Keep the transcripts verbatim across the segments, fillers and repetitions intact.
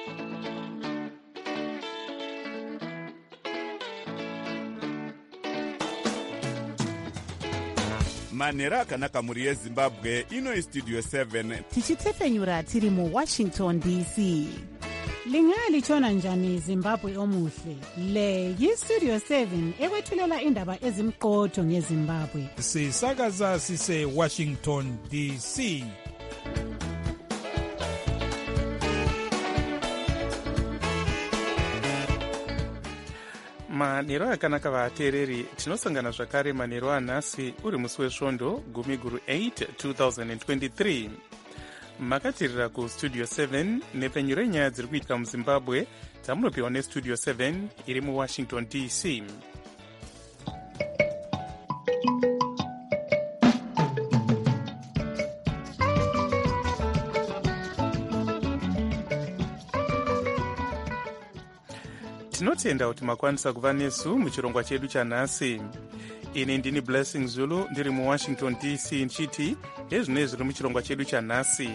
manhero akanaka mhuri yezimbabwe. Ino istudio seven tichitefenyura tiri muwashington D C. Lingalitshona njani Zimbabwe omuhle? Le yistudio seven ekwethulela indaba ezimqotho ngeZimbabwe. Sisakaza sise Washington D C. manhero akanaka vateereri, tinosangana zvakare manhero anhasi uri musi wesvondo gumi guru eight twenty twenty-three. makatirira kustudio seven nepfenyuro yenyaya dziri kuitika muzimbabwe dzamunopiwa nestudio seven iri muwashington D C. tinotenda kuti makwanisa kuva nesu muchirongwa chedu chanhasi. ini ndini Blessing Zulu ndiri muwashington D C nchiti ezvinei zviri muchirongwa chedu chanhasi.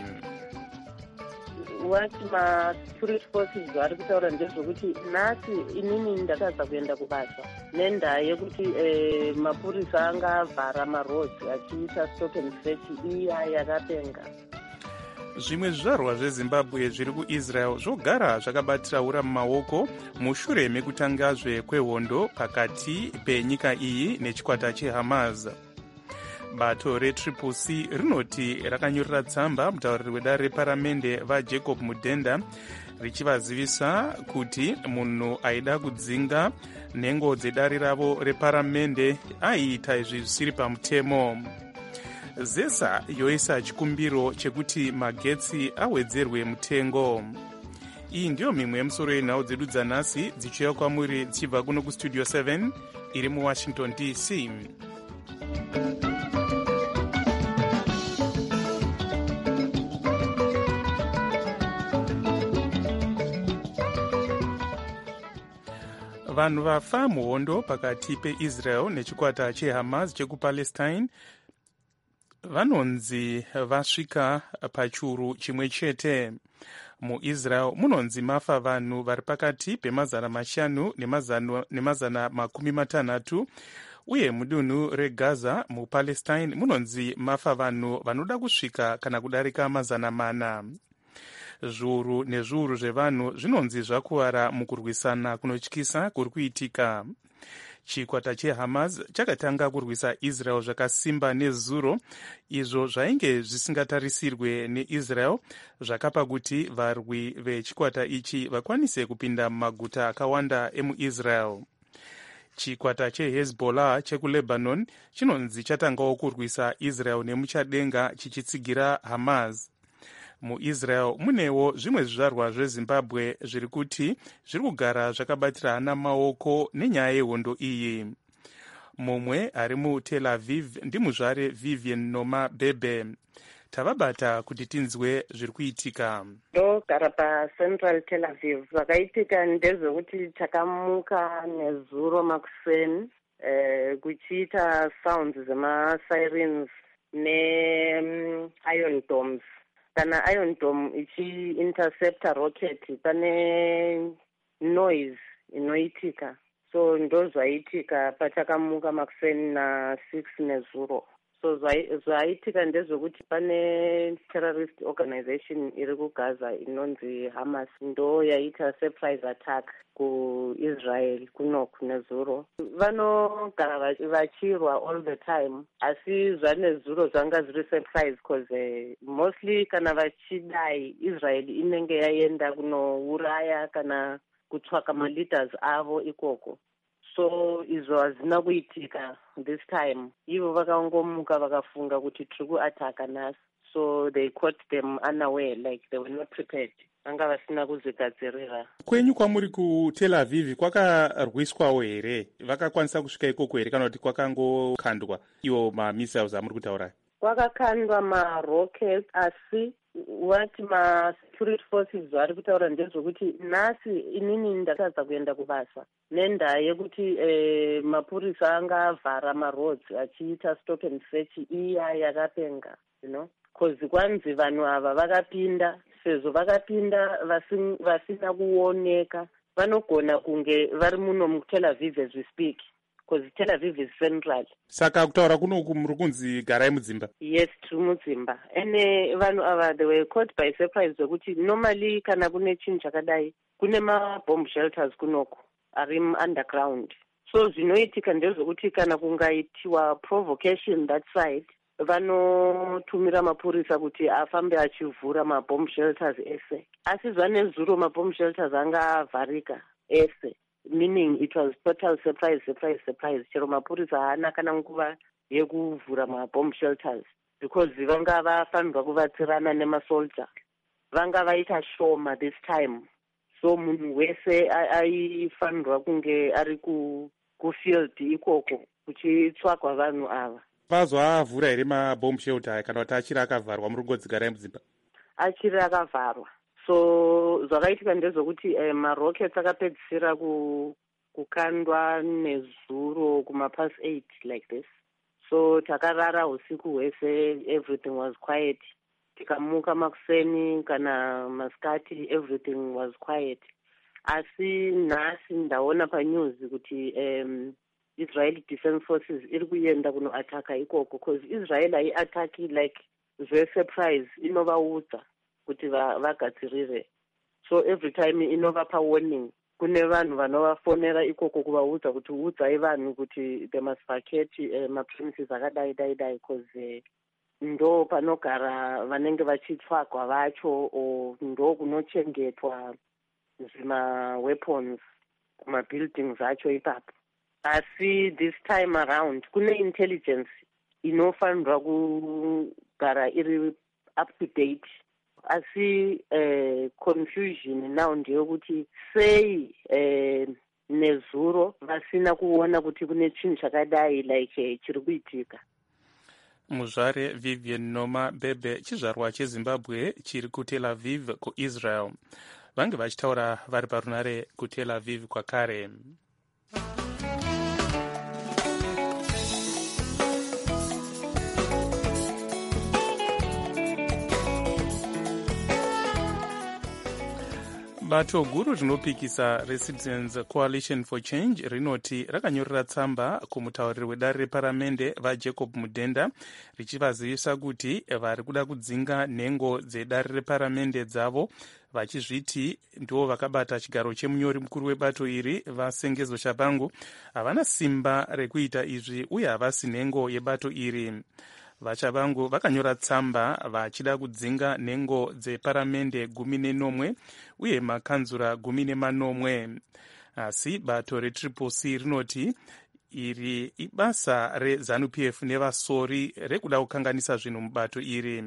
what ma-security forces vari kutaura ndezvokuti nhasi inini ndakadza kuenda kubasa nendaa yekuti eh, mapurisa angavhara marodzi achiita stop and search iya yakapenga. zvimwe zvizvarwa zvezimbabwe zviri kuisrael zvogara zvakabatiraura mumaoko mushure mekutangazve kwehondo pakati penyika iyi nechikwata chehamas. bato retriple C rinoti rakanyorera tsamba mutauriri wedare reparamende vajacob mudhenda richivazivisa kuti munhu aida kudzinga nhengo dzedare ravo reparamende aiita izvi zvisiri pamutemo. zesa yoisa chikumbiro chekuti magetsi awedzerwe mutengo. iyi ndiyo mimwe yemusoro yenhau dzedu dzanhasi dzichiuya kwamuri dzichibva kuno kustudio seven iri muwashington D C. vanhu vafa muhondo pakati peisrael nechikwata chehamas chekupalestine vanonzi vasvika pachiuru chimwe chete. muisrael munonzi mafa vanhu vari pakati pemazana mashanu nemazana, nemazana makumi matanhatu uye mudunhu regaza mupalestine munonzi mafa vanhu vanoda kusvika kana kudarika mazana mana. zviuru nezviuru zvevanhu zvinonzi zvakuvara mukurwisana kunotyisa kuri kuitika. chikwata chehamas chakatanga kurwisa israel zvakasimba nezuro izvo zvainge zvisingatarisirwe neisrael zvakapa kuti varwi vechikwata ichi vakwanise kupinda mumaguta akawanda emuisrael. chikwata chehezbollah chekulebanon chinonzi chatangawo kurwisa israel nemuchadenga chichitsigira hamas. muisrael munewo zvimwe zvizvarwa zvezimbabwe zviri kuti zviri kugara zvakabatirana maoko nenyaya yehondo iyi. mumwe ari mutel aviv ndimuzvare Vivian Noma Bebe. tavabata kuti tinzwe zviri kuitika. ndogara pacentral Tel Aviv. zvakaitika ndezvekuti takamuka nezuro makuseni eh, kuchiita sounds zemasirens ne-iron domes. kana iron dome ichi-interceptor rocket pane noise inoitika. so ndo zvaitika pachakamuka makuseni na six nezuro. so zvaitika ndezvekuti pane terrorist organization iri kugaza inonzi Hamas ndo yaita surprise attack kuisrael kunoku nezuro. vanogara vachirwa all the time asi zvanezuro zvanga zviri surprise because uh, mostly kana vachidai israel inenge yaenda kunouraya kana kutsvaka maleaders avo ikoko. so izvo hazina kuitika this time. ivo vakangomuka vakafunga kuti tiri kuataka nhasi. so they caught them unaware, like they were not prepared. vanga vasina kuzvigadzirira. kwenyu kwamuri kutel aviv kwakarwiswawo here? vakakwanisa kusvika ikoko here kana kuti kwakangokandwa iwo mamissiles amuri kutaura? kwakakandwa marockets asi what ma-security forces vari kutaura ndezvokuti nhasi inini ndakadza kuenda kubasa nendaa yekuti eh, mapurisa angavhara marodzi achiita stop and search iya yakapenga, you know, because kwanzi vanhu ava vakapinda sezvo vakapinda vasina kuoneka vanogona kunge vari muno muTel Aviv as we speak, because Tel Aviv is central. Saka kutaura kunoku muri kunzi garai mudzimba? Yes, tiri mudzimba. Ene vanhu ava they were caught by surprise zvekuti normally kana kune chinhu chakadai kune mabomb shelters kunoko ari underground. So zvinoitika ndezvekuti kana kungaitiwa provocation that side vanotumira mapurisa kuti afambe achivhura mabomb shelters ese. Asi zvanezuro mabomb shelters anga avharika ese, meaning it was total surprise surprise surprise. Chero mapurisa haana kana nguva yekuvhura mabomb shelters because vanga vafanirwa kuvatsirana nemasoldier, vanga vaita shoma this time. So munhu wese aifanirwa kunge ari kufield ikoko kuchitsvagwa vanhu ava. Vazovavhura here mabomb shelter kana kuti achiri akavharwa muri kungodzigarai mudzimba? Achiri akavharwa. So zvakaitika ndezvokuti eh, marockets akapedzisira kukandwa nezuro kumapasi eight like this. So takarara usiku hwese, everything was quiet. Tikamuka makuseni kana masikati, everything was quiet. Asi nhasi ndaona panews kuti um, Israeli Defense Forces iri kuenda kunoataka ikoko, because Israel haiataki like zvesurprise, inovaudza kuti vagadzirire. So every time inovapa warning. Kune vanhu vanovafonera ikoko kuvaudza kuti udzai vanhu kuti they must vacate uh, mapremises akadai dai dai, because uh, ndo panogara vanenge vachitsvagwa vacho, o ndo kunochengetwa zvima weapons kumabuildings acho ipapo. Asi this time around kune intelligence inofanirwa kugara iri up to date. Asi uh, confusion now ndeyekuti sei uh, nezuro vasina kuona kuti kune chinhu chakadai like uh, chiri kuitika. Muzvare Vivian Noma Bebe, chizvarwa cheZimbabwe chiri kuTel Aviv kuIsrael, vange vachitaura vari parunare kuTel Aviv kwakare. Bato guru rinopikisa reCitizens Coalition for Change rinoti rakanyorera tsamba kumutauriri wedare reparamende vaJacob Mudenda richivazivisa kuti vari kuda kudzinga nhengo dzedare reparamende dzavo, vachizviti ndo vakabata chigaro chemunyori mukuru webato iri vaSengezo Shabangu havana simba rekuita izvi uye havasi nhengo yebato iri. VaChabangu vakanyora tsamba vachida kudzinga nhengo dzeparamende gumi nenomwe uye makanzura gumi nemanomwe. Asi bato reTriple C rinoti iri ibasa reZANU P F nevasori rekuda kukanganisa zvinhu mubato iri.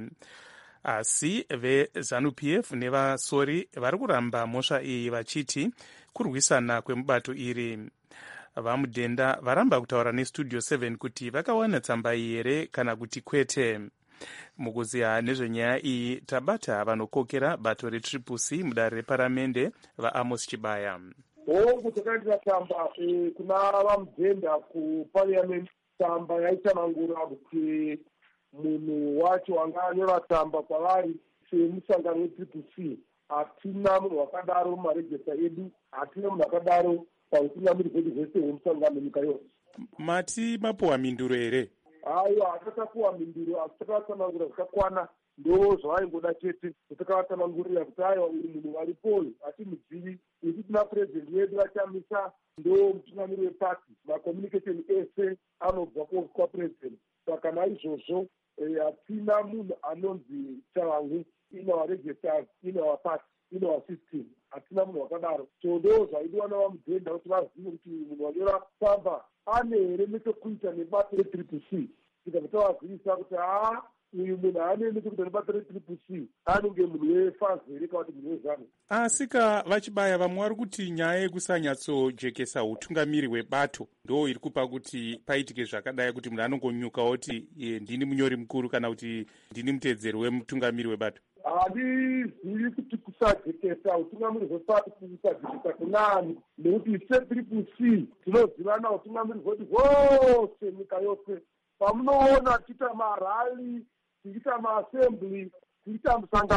Asi veZANU P F nevasori vari kuramba mhosva iyi vachiti kurwisana kwemubato iri. VaMudenda varamba kutaura neStudio seven kuti vakawana tsamba iyi here kana kuti kwete. Mukuziya nezvenyaya iyi tabata vanokokera bato reTriple C mudare reparamende vaAmos Chibaya. Hongu takaitira tsamba kuna vaMudenda kuparliament, tsamba yaitsanangura kuti munhu wacho anga anyora tsamba kwavari semusangano weTriple C. Hatina munhu wakadaro mumarejesta edu, hatina munhu akadaro pautungamiri hwedu hwese hwemusangano nyika yose. Mati mapuwa minduro here? Aiwa, hatakapuwa minduro, asi takatsanangura zvakakwana, ndo zvavaingoda chete. Takavatsanangurira kuti aiwa uri munhu waripoyo hatimuzivi, isu tina president wedu vachamisa ndo mutungamiri wepati, macommunication ese anobva kwapresident. Saka naizvozvo hatina munhu anonzi Chavangu in our registers, in our party, in our system. Hatina munhu wakadaro. So ndo zvaidiwa navaMudenda kuti vazive kuti munhu wanyora tsamba ane here nechekuita nebato reTriple C. Tika kuti vazivisa kuti haa uyu munhu haane nechekuita nebato reTriple C, anenge munhu wefazi here kana kuti munhu wezano. Asika vachibaya vamwe vari kuti nyaya yekusanyatsodzvekesa utungamiri hwebato ndo iri kupa kuti paitike zvakadai, kuti munhu anongonyuka kuti ndini munyori mukuru kana kuti ndini mutedzeri wemutungamiri hwebato. Handizivi kuti kusadzikesa utungamiri hwebato kusadzikesa kunani, nekuti seTriple C tinozivana utungamiri hwedu hwose nyika yose. Pamunoona tichiita marali, tichiita maassembly, tichiita musangano,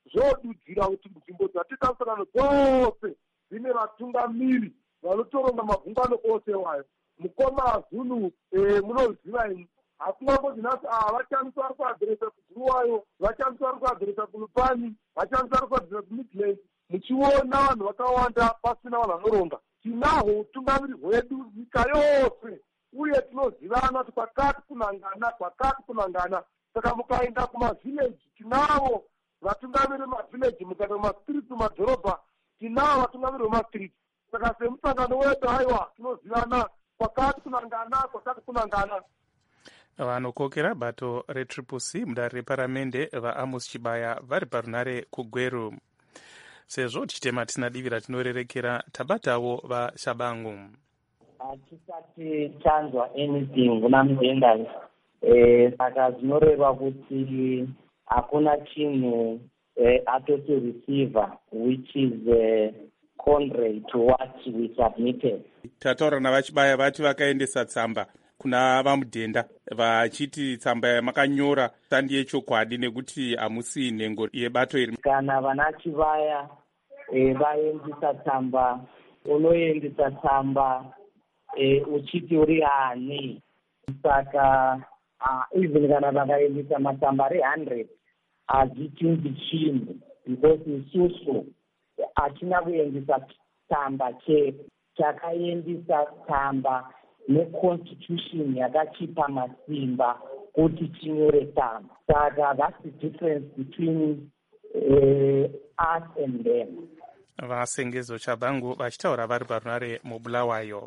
zvodudzira kuti nzvimbo dzatiita musangano dzose dzine vatungamiri vanotoronga magungano ose wayo. Mukoma Zulu munoziva ini hakuna kodinasi vachanisa vari kuadhiresa kuguruwayo, vachanisa vari kuadhiresa kulupani, vachanisa vari kuadhiresa kumidland, muchiona vanhu vakawanda pasina vanhu vanoronga. Tinahwo utungamiri hwedu nyika yose uye tinozivana kuti kwakati kunangana kwakati kunangana. Saka mukaenda kumavhileji tinavo vatungamiri vemavhileji, mukaenda kumastriti mumadhorobha tinavo vatungamiri vemastriti. Saka semusangano wedu haiwa tinozivana kwakati kunangana kwakati kunangana. Vanokokera bato retriple C mudare reparamende vaAmos Chibaya vari parunare kuGweru. Sezvo tichitema tisina divi ratinorerekera tabatawo vaShabangu. Hatisati chanzwa anything kuna muendanyi saka zvinoreva kuti hakuna chinhu atoti receiver which is uh, contrary to what we submitted. Tataura navaChibaya vati vakaendesa tsamba kuna vamudhenda vachiti tsamba makanyora sandi yechokwadi nekuti hamusi nhengo yebato iri. Kana vana Chibaya e, vaendesa tsamba, unoendesa tsamba e, uchiti uri ani. Saka uh, even kana vakaendesa matsamba ari one hundred hadzichinzi chinhu because isusu hatina kuendesa tsamba chete, takaendesa tsamba neconstitution yakachipa masimba kuti tinyore tsamba. Saka that's the difference between uh, us and them. Vasengezo Chabangu vachitaura vari parunare muBulawayo.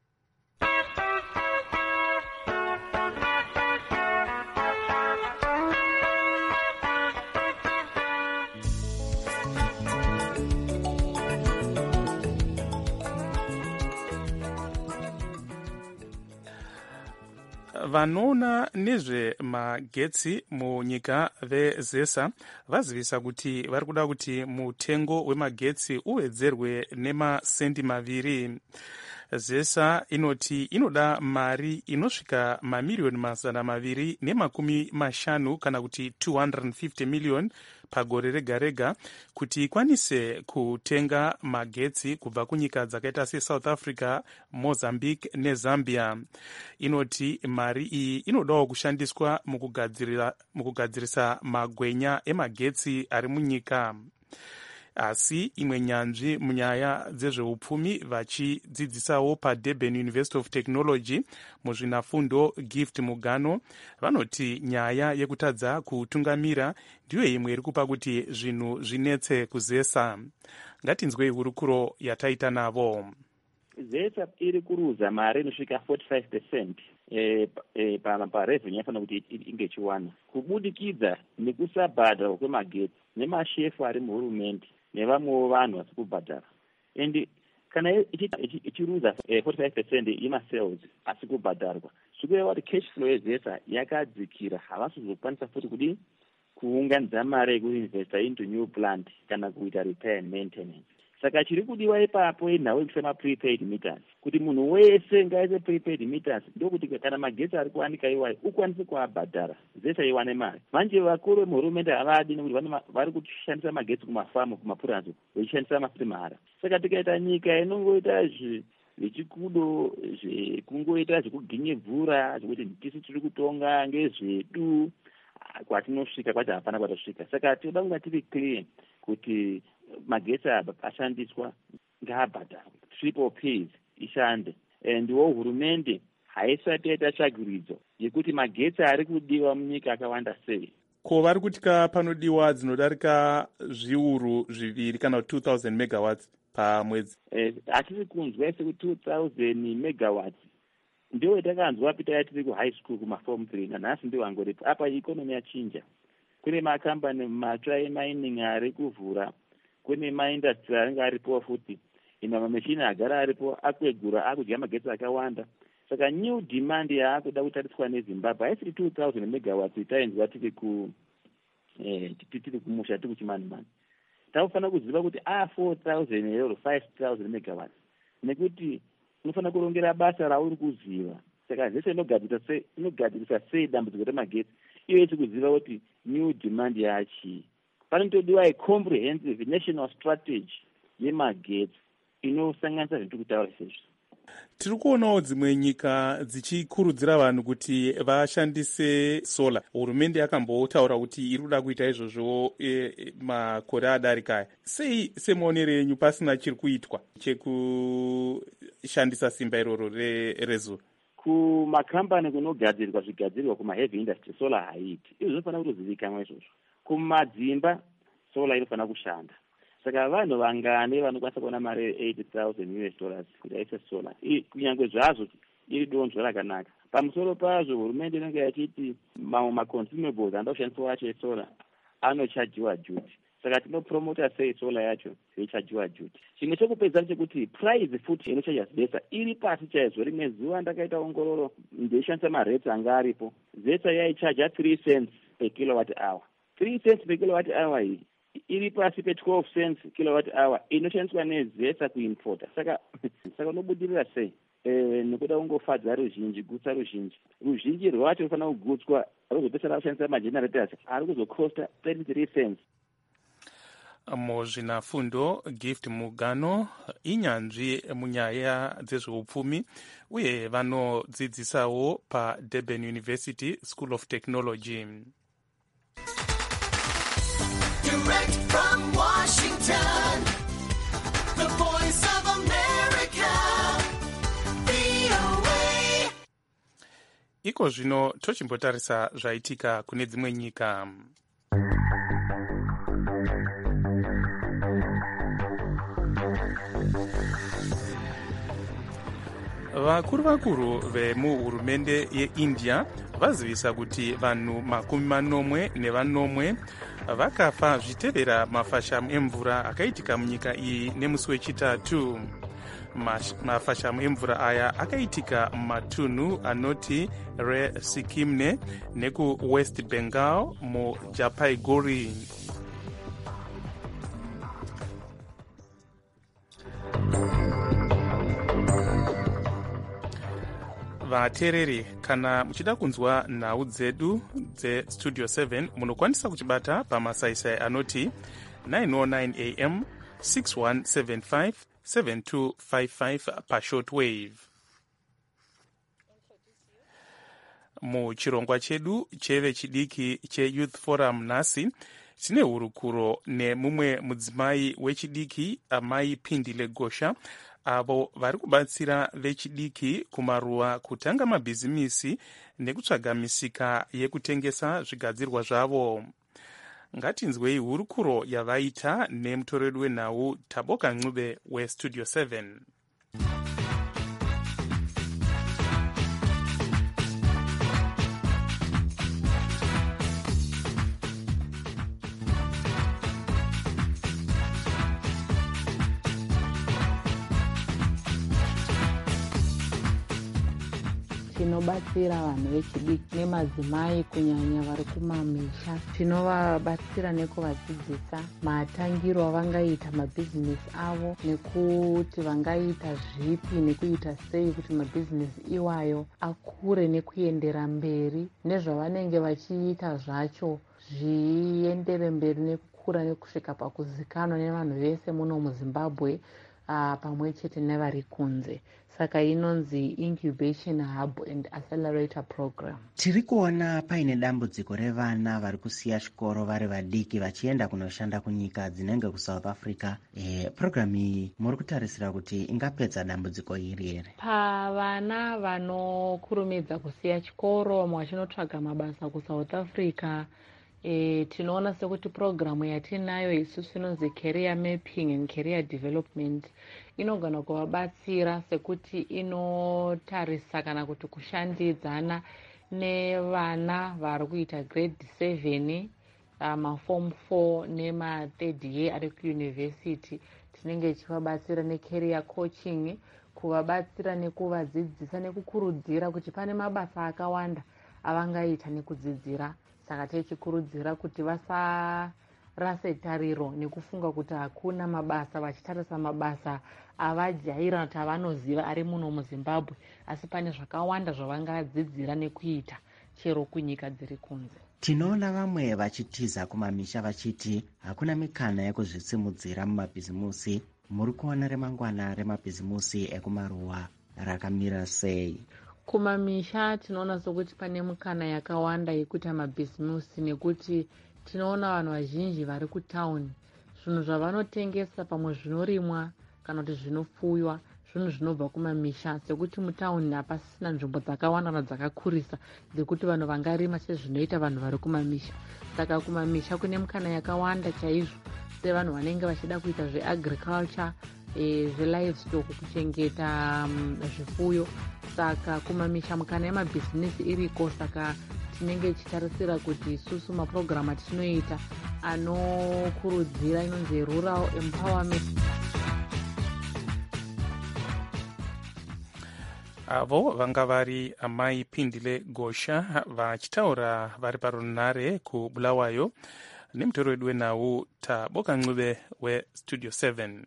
Vanoona nezvemagetsi munyika veZESA vazivisa kuti vari kuda kuti mutengo wemagetsi uwedzerwe nemasendi maviri. ZESA inoti inoda mari inosvika mamiriyoni mazana maviri nemakumi mashanu kana kuti two hundred fifty million pagore rega rega kuti ikwanise kutenga magetsi kubva kunyika dzakaita seSouth Africa, Mozambique neZambia. Inoti mari iyi inodawo kushandiswa mukugadzirira mukugadzirisa magwenya emagetsi ari munyika. Asi imwe nyanzvi munyaya dzezveupfumi vachidzidzisawo paDurban University of Technology muzvinafundo Gift Mugano vanoti nyaya yekutadza kutungamira ndiyo imwe iri kupa kuti zvinhu zvinetse kuZESA. Ngatinzwei hurukuro yataita navo. ZESA iri kuruza mari inosvika forty-five percent eh, eh, parevenue yafanira kuti inge ichiwana kubudikidza nekusabhadharwa kwemagetsi nemashefu ari muhurumende nevamwewo vanhu vasi kubhadhara. And kana ichiruza forty-five percent yemasales asi kubhadharwa zvikureva kuti cash flow yeZESA yakadzikira, havasi kuzokwanisa futi kudi kuunganidza mari yekuinvesta into new plant kana kuita repair and maintenance. Saka chiri kudiwa ipapo inhau yekusema prepaid meters, kuti munhu wese ngaise prepaid meters ndokuti kana magetsi ari kuwanika iwayo ukwanise kuabhadhara ZESA iwane mari. Manje vakuru vemuhurumende havadi nekuti vari kushandisa magetsi kumafamu kumapurazi vechishandisa masimahara. Saka tikaita nyika inongoita zvechikudo zvekungoita zvekuginye mvura zvekuti tisu tiri kutonga ngezvedu kwatinosvika kwati hapana kwatasvika. Saka tinoda kunga tiri clear kuti magetsi ashandiswa ngaabhadharwe, triple Ps ishande. Ndiwo hurumende haisati yaita tsvagiridzo yekuti magetsi ari kudiwa munyika akawanda sei. Ko vari kutika panodiwa dzinodarika zviuru zviviri kana two thousand megawatts pamwedzi. Hatiri kunzwa sekuti two thousand megawatts ndiwo itakanzwa pita tiri kuhigh school kumaform three nanhasi ndiwo angoripo. Apa ikonomi yachinja, kune makambani matsva emining ari kuvhura, kune maindastry anenge aripo futi, ina mameshini agara aripo akwegura akudya magetsi akawanda. Saka new demand yaakuda kutariswa neZimbabwe haisiri two thousand megawatts itainzwa tiri ku eh tiri kumusha tiri kuchimanimani. Takufanira kuziva kuti a four thousand euro five thousand megawatts nekuti unofanira kurongera basa rauri kuziva. Saka zvese inogadzirisa sei inogadzirisa sei dambudziko remagetsi iyo isi kuziva kuti new demand yachi. panotodiwa a-comprehensive national strategy yemagetsi inosanganisa zviri kutaura izvezvi. Tiri kuonawo dzimwe nyika dzichikurudzira vanhu kuti vashandise sola. Hurumende yakambotaura kuti iri kuda kuita izvozvo e, makore adarika. Sei semaonero enyu pasina chiri kuitwa chekushandisa simba iroro rezuva? Kumakambani kunogadzirwa zvigadzirwa kumaheavy industry sola haiiti. Izvo zvinofanira kutozivikanwa izvozvo. Kumadzimba sola inofanira kushanda. Saka vanhu vangane vanokwanisa kuona mari eighty thousand U S dollars kuti aise sola. Kunyange zvazvo iri donzvo rakanaka. Pamusoro pazvo hurumende inenge yachiti mamwe maconsumables anoda kushandiswa acho esola anochajiwa duty. Saka tinopromota sei sola yacho yeichajiwa duty. Chimwe chekupedza chekuti price futi inochaja zesa iri pasi chaizvo. Rimwe zuva ndakaita ongororo ndeishandisa marates anga aripo. Zesa yaichaja three cents per kilowatt hour. three cents per kilowatt hour iyi iri pasi pe twelve cents kilowatt hour inoshandiswa nezesa kuimporta. Saka saka unobudirira sei? Eh, nekuda kungofadza ruzhinji, gutsa ruzhinji. Ruzhinji rwacho rufanira kugutswa ruzopesana kushandisa magenerators ari kuzokosta thirty-three cents. Muzvinafundo Gift Mugano inyanzvi munyaya dzezveupfumi uye vanodzidzisawo paDurban University School of Technology. Direct from Washington, the voice of America, V O A. Iko zvino tochimbotarisa zvaitika kune dzimwe nyika. Vakuru vakuru vemuhurumende yeIndia vazivisa kuti vanhu makumi manomwe nevanomwe vakafa zvitevera mafashamu emvura akaitika munyika iyi nemusi wechitatu. Mafashamu emvura aya akaitika mumatunhu anoti Re Sikimne nekuWest Bengal muJalpaiguri. Vateereri, kana muchida kunzwa nhau dzedu dzestudio seven munokwanisa kuchibata pamasaisai anoti nine oh nine A M six one seven five seven two five five pashortwave. Muchirongwa chedu chevechidiki cheYouth Forum nhasi tine hurukuro nemumwe mudzimai wechidiki, amai Phindile Gosha, avo vari kubatsira vechidiki kumaruwa kutanga mabhizimisi nekutsvaga misika yekutengesa zvigadzirwa zvavo. Ngatinzwei hurukuro yavaita nemutoreri wenhau Taboka Ncube weStudio seven. Tinobatsira vanhu vechidiki nemadzimai kunyanya vari kumamisha. Tinovabatsira nekuvadzidzisa matangiro avangaita mabhizinesi avo nekuti vangaita zvipi nekuita sei kuti mabhizinesi iwayo akure nekuendera mberi, nezvavanenge vachiita zvacho zviendere mberi nekukura nekusvika pakuzikanwa nevanhu vese muno muZimbabwe uh, pamwe chete nevari kunze. Saka inonzi Incubation Hub and Accelerator Program. Tiri kuona paine dambudziko revana vari kusiya chikoro vari vadiki vachienda kunoshanda kunyika dzinenge kuSouth Africa. E, program iyi muri kutarisira kuti ingapedza dambudziko iri here? Pavana vanokurumidza kusiya chikoro vamwe vachinotsvaga mabasa kuSouth Africa, E, tinoona sekuti programu yatinayo isusu inonzi Career Mapping and Career Development inogona kuvabatsira sekuti inotarisa kana kuti kushandidzana nevana vari kuita grade seven, uh, maform four nema third year ari kuuniversity. Tinenge ichivabatsira necareer coaching, kuvabatsira nekuvadzidzisa nekukurudzira kuti pane mabasa akawanda avangaita nekudzidzira. Saka tichikurudzira kuti vasarase tariro nekufunga kuti hakuna mabasa, vachitarisa mabasa avajaira kuti avanoziva ari muno muZimbabwe, asi pane zvakawanda zvavangadzidzira nekuita chero kunyika dziri kunze. Tinoona vamwe vachitiza kumamisha vachiti hakuna mikana yekuzvitsimudzira mumabhizimusi. Muri kuona remangwana remabhizimusi ekumaruwa rakamira sei? Kumamisha tinoona sokuti pane mukana yakawanda yekuita mabhizimusi, nekuti tinoona vanhu vazhinji vari kutauni zvinhu zvavanotengesa pamwe zvinorimwa kana kuti zvinofuywa zvinhu zvinobva kumamisha, sekuti mutauni hapasina nzvimbo dzakawanda dzakakurisa dzekuti vanhu vangarima sezvinoita vanhu vari kumamisha. Saka kumamisha kune mukana yakawanda chaizvo sevanhu vanenge vachida kuita zveagriculture, e, zvelivestock, kuchengeta um, zvifuyo. Saka kumamisha mukana yemabhizinesi iriko. Saka tinenge tichitarisira kuti isusu mapurogiramu atinoita anokurudzira inonzi rural empowerment. avo vanga vari amai Pindile Gosha vachitaura vari parunare kuBulawayo nemutori wedu wenhau Taboka Ncube westudio seven.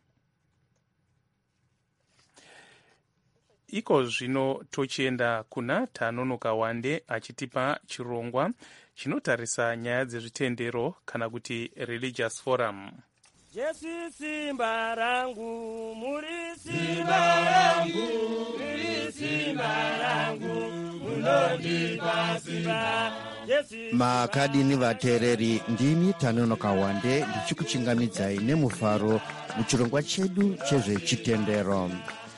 Iko zvino tochienda kuna Tanonoka Wande achitipa chirongwa chinotarisa nyaya dzezvitendero kana kuti religious forum. Jesu simba rangu, muri simba rangu, muri simba rangu, munondipa simba. Makadini vateereri, ndini Tanonoka Wande ndichikuchingamidzai nemufaro muchirongwa chedu chezvechitendero.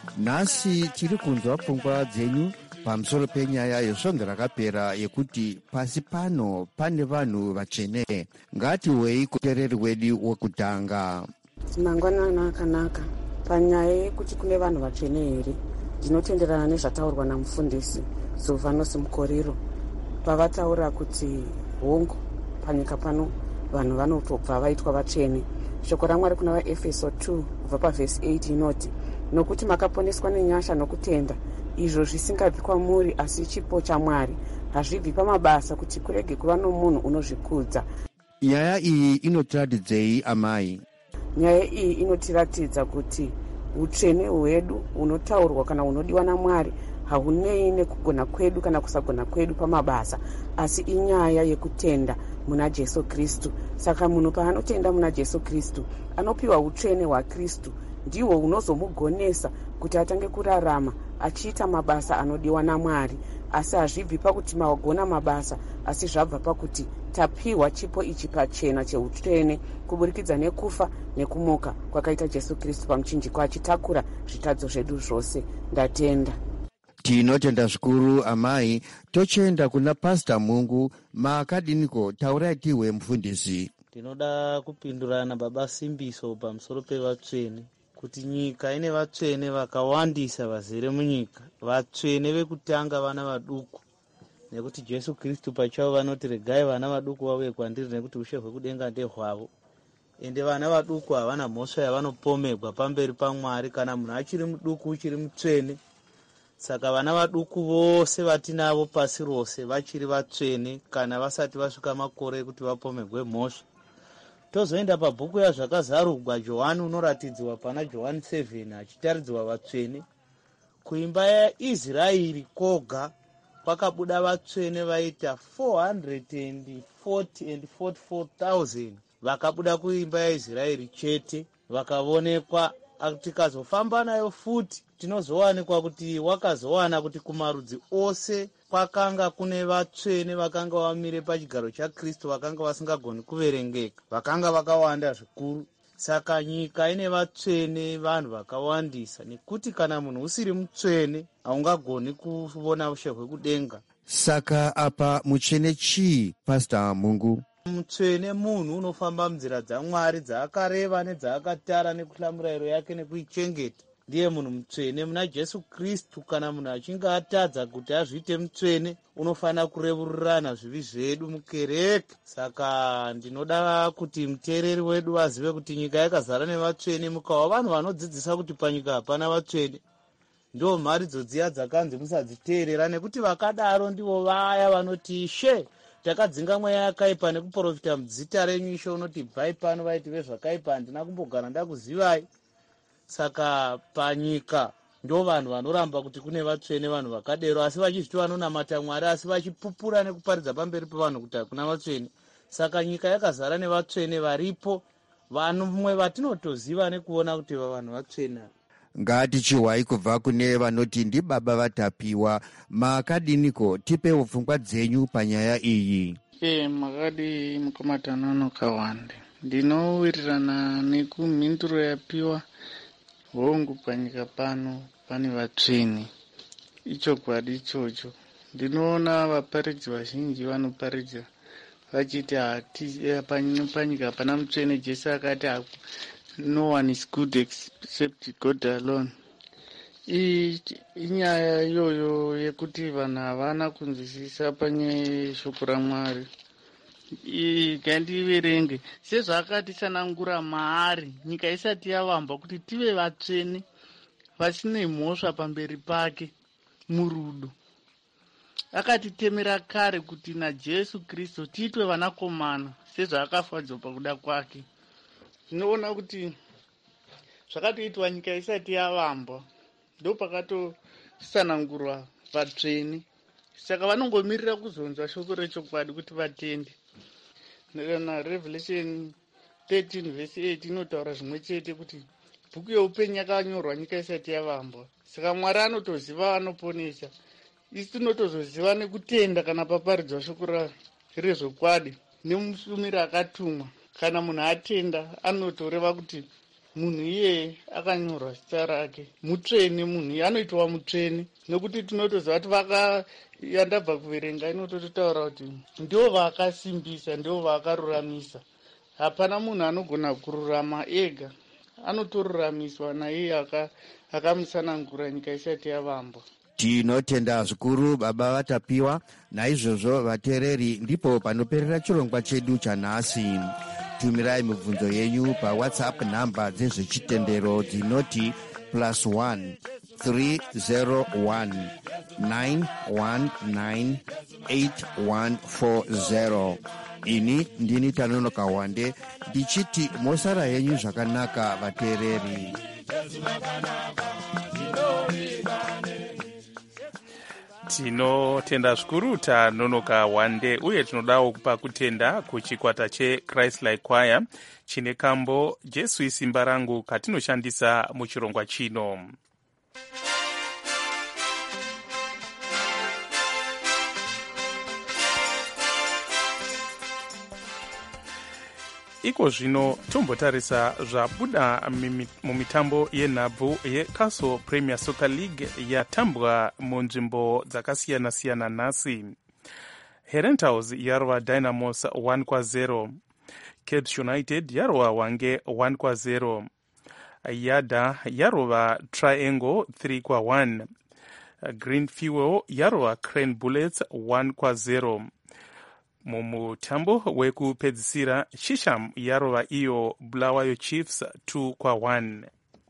Nhasi tiri kunzwa pfungwa dzenyu pamusoro penyaya yesvondo rakapera yekuti pasi pano pane vanhu vatsvene. Ngatiwei kuteereri wedu wekutanga. Mangwanani akanaka. Panyaya yekuti kune vanhu vatsvene here, ndinotenderana nezvataurwa namufundisi Zovanos Mukoriro pavataura kuti hongu panyika pano vanhu vanotobva vaitwa vatsvene. Shoko raMwari kuna vaEfeso two kubva pavhesi eight inoti, nokuti makaponeswa nenyasha nokutenda, izvo zvisingabvi kwamuri asi chipo chaMwari, hazvibvi pamabasa kuti kurege kuva nomunhu unozvikudza. Nyaya iyi inotiratidzei amai? Nyaya iyi inotiratidza kuti utsvene hwedu hunotaurwa kana hunodiwa naMwari hahunei nekugona kwedu kana kusagona kwedu pamabasa, asi inyaya yekutenda muna Jesu Kristu. Saka munhu paanotenda muna Jesu Kristu anopiwa utsvene hwaKristu, ndihwo hunozomugonesa kuti atange kurarama achiita mabasa anodiwa naMwari. Asi hazvibvi pakuti magona mabasa, asi zvabva pakuti tapiwa chipo ichi pachena cheutsvene kuburikidza nekufa nekumuka kwakaita Jesu Kristu pamuchinjikwa, achitakura zvitadzo zvedu zvose. Ndatenda. Tinotenda zvikuru amai. Tochienda kuna Pastor Mungu. Makadiniko, taurai tiwe mufundisi. Tinoda kupindurana baba Simbiso pamusoro pevatsvene, kuti nyika ine vatsvene vakawandisa vazere munyika. Vatsvene vekutanga vana vaduku, nekuti Jesu Kristu pachavo vanoti regai vana vaduku vauye kwandiri nekuti ushe hwekudenga ndehwavo. Ende vana vaduku havana mhosva yavanopomegwa pamberi paMwari kana munhu achiri muduku uchiri mutsvene. Saka vana vaduku vose vatinavo pasi rose vachiri vatsvene kana vasati vasvika makore ekuti vapomegwe mhosva. Tozoenda pabhuku yazvakazarugwa Johani unoratidzwa pana Johani seven achitaridzwa vatsvene. Kuimba yaIsraeri koga kwakabuda vatsvene vaita four hundred forty and forty-four thousand vakabuda kuimba yaIsraeri chete vakaonekwa. Tikazofamba nayo futi tinozowanikwa kuti wakazowana kuti kumarudzi ose kwakanga kune vatsvene vakanga vamire pachigaro chaKristu vakanga vasingagoni kuverengeka, vakanga vakawanda zvikuru. Saka nyika ine vatsvene vanhu vakawandisa, nekuti kana munhu usiri mutsvene haungagoni kuona ushe hwekudenga. Saka apa mutsvene chii, Pastor Mungu? Mutsvene munhu unofamba munzira dzaMwari dzaakareva nedzaakatara nekuhla murayiro yake nekuichengeta. Ndiye munhu mutsvene muna Jesu Kristu. Kana munhu achinge atadza kuti azviite mutsvene, unofanira kurevurirana zvivi zvedu mukereke. Saka ndinoda kuti muteereri wedu azive kuti nyika yakazara nevatsvene. Mukawa vanhu vanodzidzisa kuti panyika hapana vatsvene, ndo mharidzo dziya dzakanzi musadziteerera, nekuti vakadaro ndivo vaya vanoti ishe takadzinga mweya yakaipa nekuprofita mudzita renyu. Ishe unoti bvai pano vaitive zvakaipa, handina kumbogara ndakuzivai. Saka panyika ndo vanhu vanoramba kuti kune vatsvene vanhu vakadero, asi vachizviti vanonamata Mwari asi vachipupura nekuparidza pamberi pevanhu kuti hakuna vatsvene. Saka nyika yakazara nevatsvene varipo, vanumwe vatinotoziva nekuona kuti vanhu vatsvene. ngatichihwai kubva kune vanoti ndibaba Vatapiwa. Makadiniko, tipewo pfungwa dzenyu panyaya iyi. E, makadi mukomatano Kawande. Ndinowirirana nekumhinduro yapiwa hongu panyika pano pane vatsvene. Ichokwadi ichocho. Ndinoona vaparidzi vazhinji vanoparidza vachiti hati panyika pana mutsvene. Jesu akati no one is good except God alone. Inyaya iyoyo yekuti vanhu havana kunzwisisa panyaya shoko raMwari. Gandiverenge sezvaakatisanangura maari nyika isati yavambwa kuti tive vatsvene vasine mhosva pamberi pake murudo. Akatitemera kare kuti naJesu Kristu tiitwe vanakomana sezvaakafadzwa pakuda kwake. Tinoona kuti zvakatoitwa nyika isati yavambwa ndo pakatosanangurwa vatsvene. Saka vanongomirira kuzonzwa shoko rechokwadi kuti vatende. Na Revelation thirteen verse eight inotaura zvimwe chete kuti bhuku yeupenyu yakanyorwa nyika isati yavambwa. Saka Mwari anotoziva vanoponesa. Isi tinotozoziva nekutenda kana paparidzwa shoko rezvokwadi nemusumiri akatumwa. Kana munhu atenda anotoreva kuti munhu iyeye akanyorwa zita rake mutsvene, munhu iye anoitwa mutsvene. Nokuti tinotoziva kuti vaka yandabva kuverenga inototaura kuti ndivo vakasimbisa, ndivo vakaruramisa. Hapana munhu anogona kururama ega, anotoruramiswa naiye akamusanangura nyika isati yavambwa. Tinotenda zvikuru baba Vatapiwa. Naizvozvo vateereri, ndipo panoperera chirongwa chedu chanhasi. Tumirai mibvunzo yenyu paWhatsApp namba dzezvechitendero dzinoti plus one three zero one nine one nine eight one four zero. Ini ndini Tanono Kawande ndichiti mosara yenyu zvakanaka vateereri. Tinotenda zvikuru Tanono Kawande, uye tinodawo kupa kutenda kuchikwata cheChrist Like Choir chine kambo Jesu isimba rangu katinoshandisa muchirongwa chino. Iko zvino tombotarisa zvabuda mumitambo yenhabvu yeCastle Premier Soccer League yatambwa munzvimbo dzakasiyana-siyana nhasi. Herentals yarova Dynamos one kwa zero. Cades United yarova Wange one kwa zero. Yada yarova Triangle three kwa one. Green Fuel yarova Crane Bullets one kwa zero. Mumutambo wekupedzisira Shisham yarova iyo Bulawayo Chiefs two kwa one.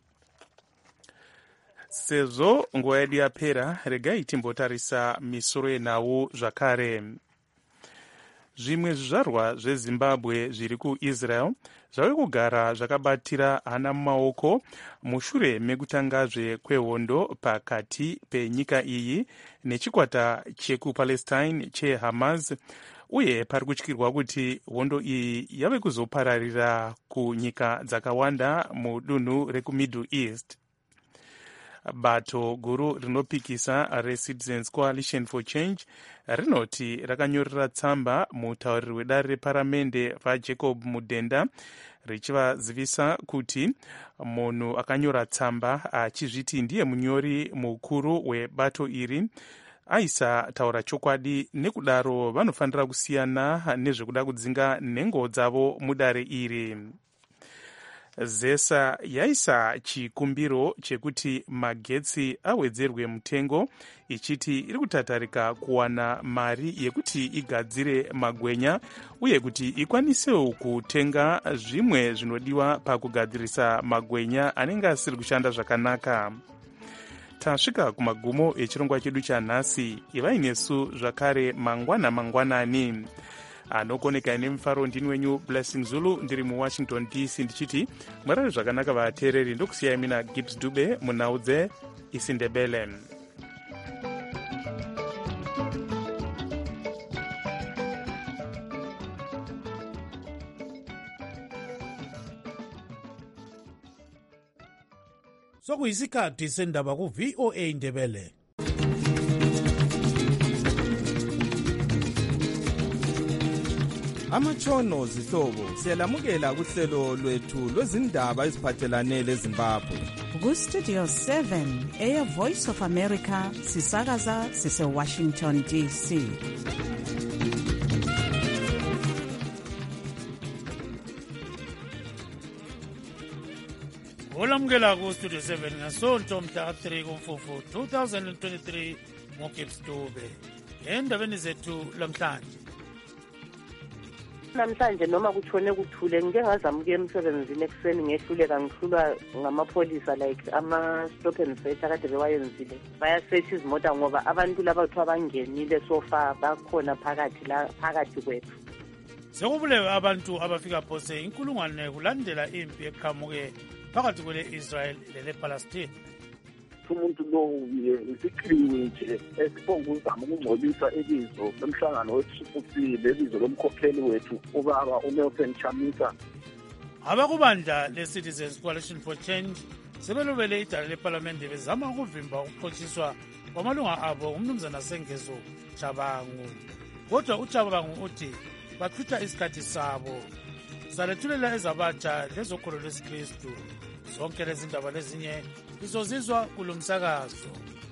Sezvo nguva yedu yapera, regai timbotarisa misoro yenhau zvakare. Zvimwe zvizvarwa zveZimbabwe zviri kuIsrael zvave kugara zvakabatira hana mumaoko mushure mekutangazve kwehondo pakati penyika iyi nechikwata chekupalestine cheHamas, uye pari kutyirwa kuti hondo iyi yave kuzopararira kunyika dzakawanda mudunhu rekuMiddle East. Bato guru rinopikisa reCitizens Coalition for Change rinoti rakanyorera tsamba mutauriri wedare reparamende vaJacob Mudenda richivazivisa kuti munhu akanyora tsamba achizviti ndiye munyori mukuru webato iri aisataura chokwadi, nekudaro vanofanira kusiyana nezvekuda kudzinga nhengo dzavo mudare iri. Zesa yaisa chikumbiro chekuti magetsi awedzerwe mutengo, ichiti iri kutatarika kuwana mari yekuti igadzire magwenya uye kuti ikwanisewo kutenga zvimwe zvinodiwa pakugadzirisa magwenya anenge asiri kushanda zvakanaka. Tasvika kumagumo echirongwa chedu chanhasi. Ivai nesu zvakare mangwana mangwanani. Anokoneka nemufaro ndini wenyu Blessing Zulu, ndiri muWashington D C ndichiti mwarare zvakanaka vateereri, ndokusiyai mina Gibbs Dube munhau dzeIsrael. isindebele. Sokuyisikhathi sendaba ku V O A Indebele. Amatshono zihlobo siyalamukela kuhlelo lwethu lwezindaba eziphathelane leZimbabwe. Ku-Studio seven Air Voice of America sisakaza sise-Washington D C. Olamukela ku-Studio seven ngasonto mhla three kuMfumfu two thousand twenty-three ngoGibbs Dube. Endabeni zethu lamhlanje. Namhlanje noma kutshone kuthule ngike ngazamuka emsebenzini ekuseni ngehluleka ngihlulwa ngamapholisa like ama-stop and search akade bewayenzile. Bayasearch izimota ngoba abantu laba kuthiwa bangenile sofa bakhona phakathi la phakathi kwethu. Sekubulewe abantu abafika phose inkulungwane kulandela impi eqhamuke phakathi kwele-Israel lele-Palestine. Umuntu lo isiqhiwi nje esibonga uzama ukungcolisa ibizo lomhlangano we-Triple C lebizo lomkhokheli wethu ubaba uNelson Chamisa. Abakubandla le-Citizens Coalition for Change sebelobele idala lephalamende bezama ukuvimba ukuxotshiswa kwamalunga abo umnumzana Sengezo Jabangu. Kodwa uJabangu uthi bachitha isikhathi sabo. Salethulela ezabatsha lezokholo lwesikristu. Zonke lezi ndaba lezinye izozizwa kulo msakazo.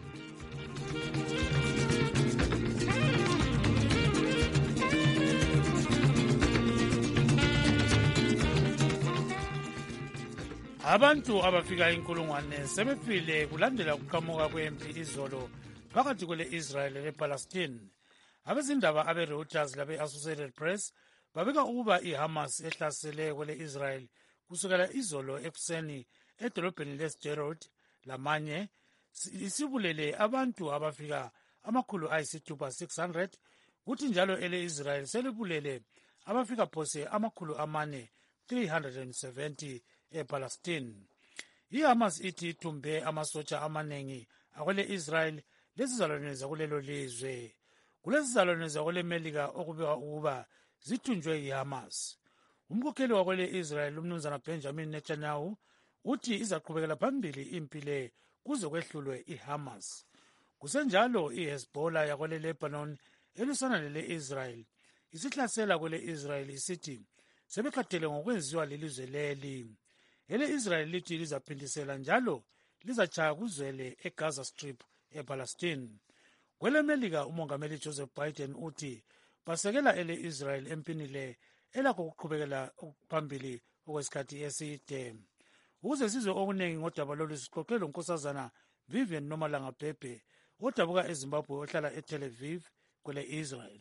Abantu abafika inkulungwane sebefile kulandela ukuqhamuka kwempi izolo phakathi kwele-Israel le-Palestine. Abezindaba abe-Reuters labe-Associated Press babika ukuba iHamas ehlasele kwele-Israel kusukela izolo ekuseni edolobheni leSderot lamanye isibulele abantu abafika amakhulu ayisithupha six hundred kuthi njalo ele-Israel selibulele abafika phose amakhulu amane three hundred seventy ePalestine. IHamas ithi ithumbe amasotsha amaningi akwele-Israel lezizalwane zakulelo lizwe. Kulezizalwane zakwele-Melika okubika ukuba zithunjwe yiHamas. Umkhokheli wakwele-Israel umnumzana Benjamin Netanyahu uthi izaqhubekela phambili impi le kuze kwehlulwe iHamas. Kusenjalo iHezbollah yakwele-Lebanon elisana lele-Israel isihlasela kwele-Israel isithi sebekhathele ngokwenziwa lelizwe leli. Ele-Israel lithi lizaphindisela njalo lizatshaya kuzwele eGaza Strip ePalestine. Kwele-Melika umongameli Joseph Biden uthi basekela ele-Israel empini le elakho ukuqhubekela phambili okwesikhathi eside. Ukuze sizwe okuningi ngodaba lolu sixoxe lonkosazana Vivian Nomalanga Bhebhe odabuka eZimbabwe ohlala eTel Aviv kwele-Israel.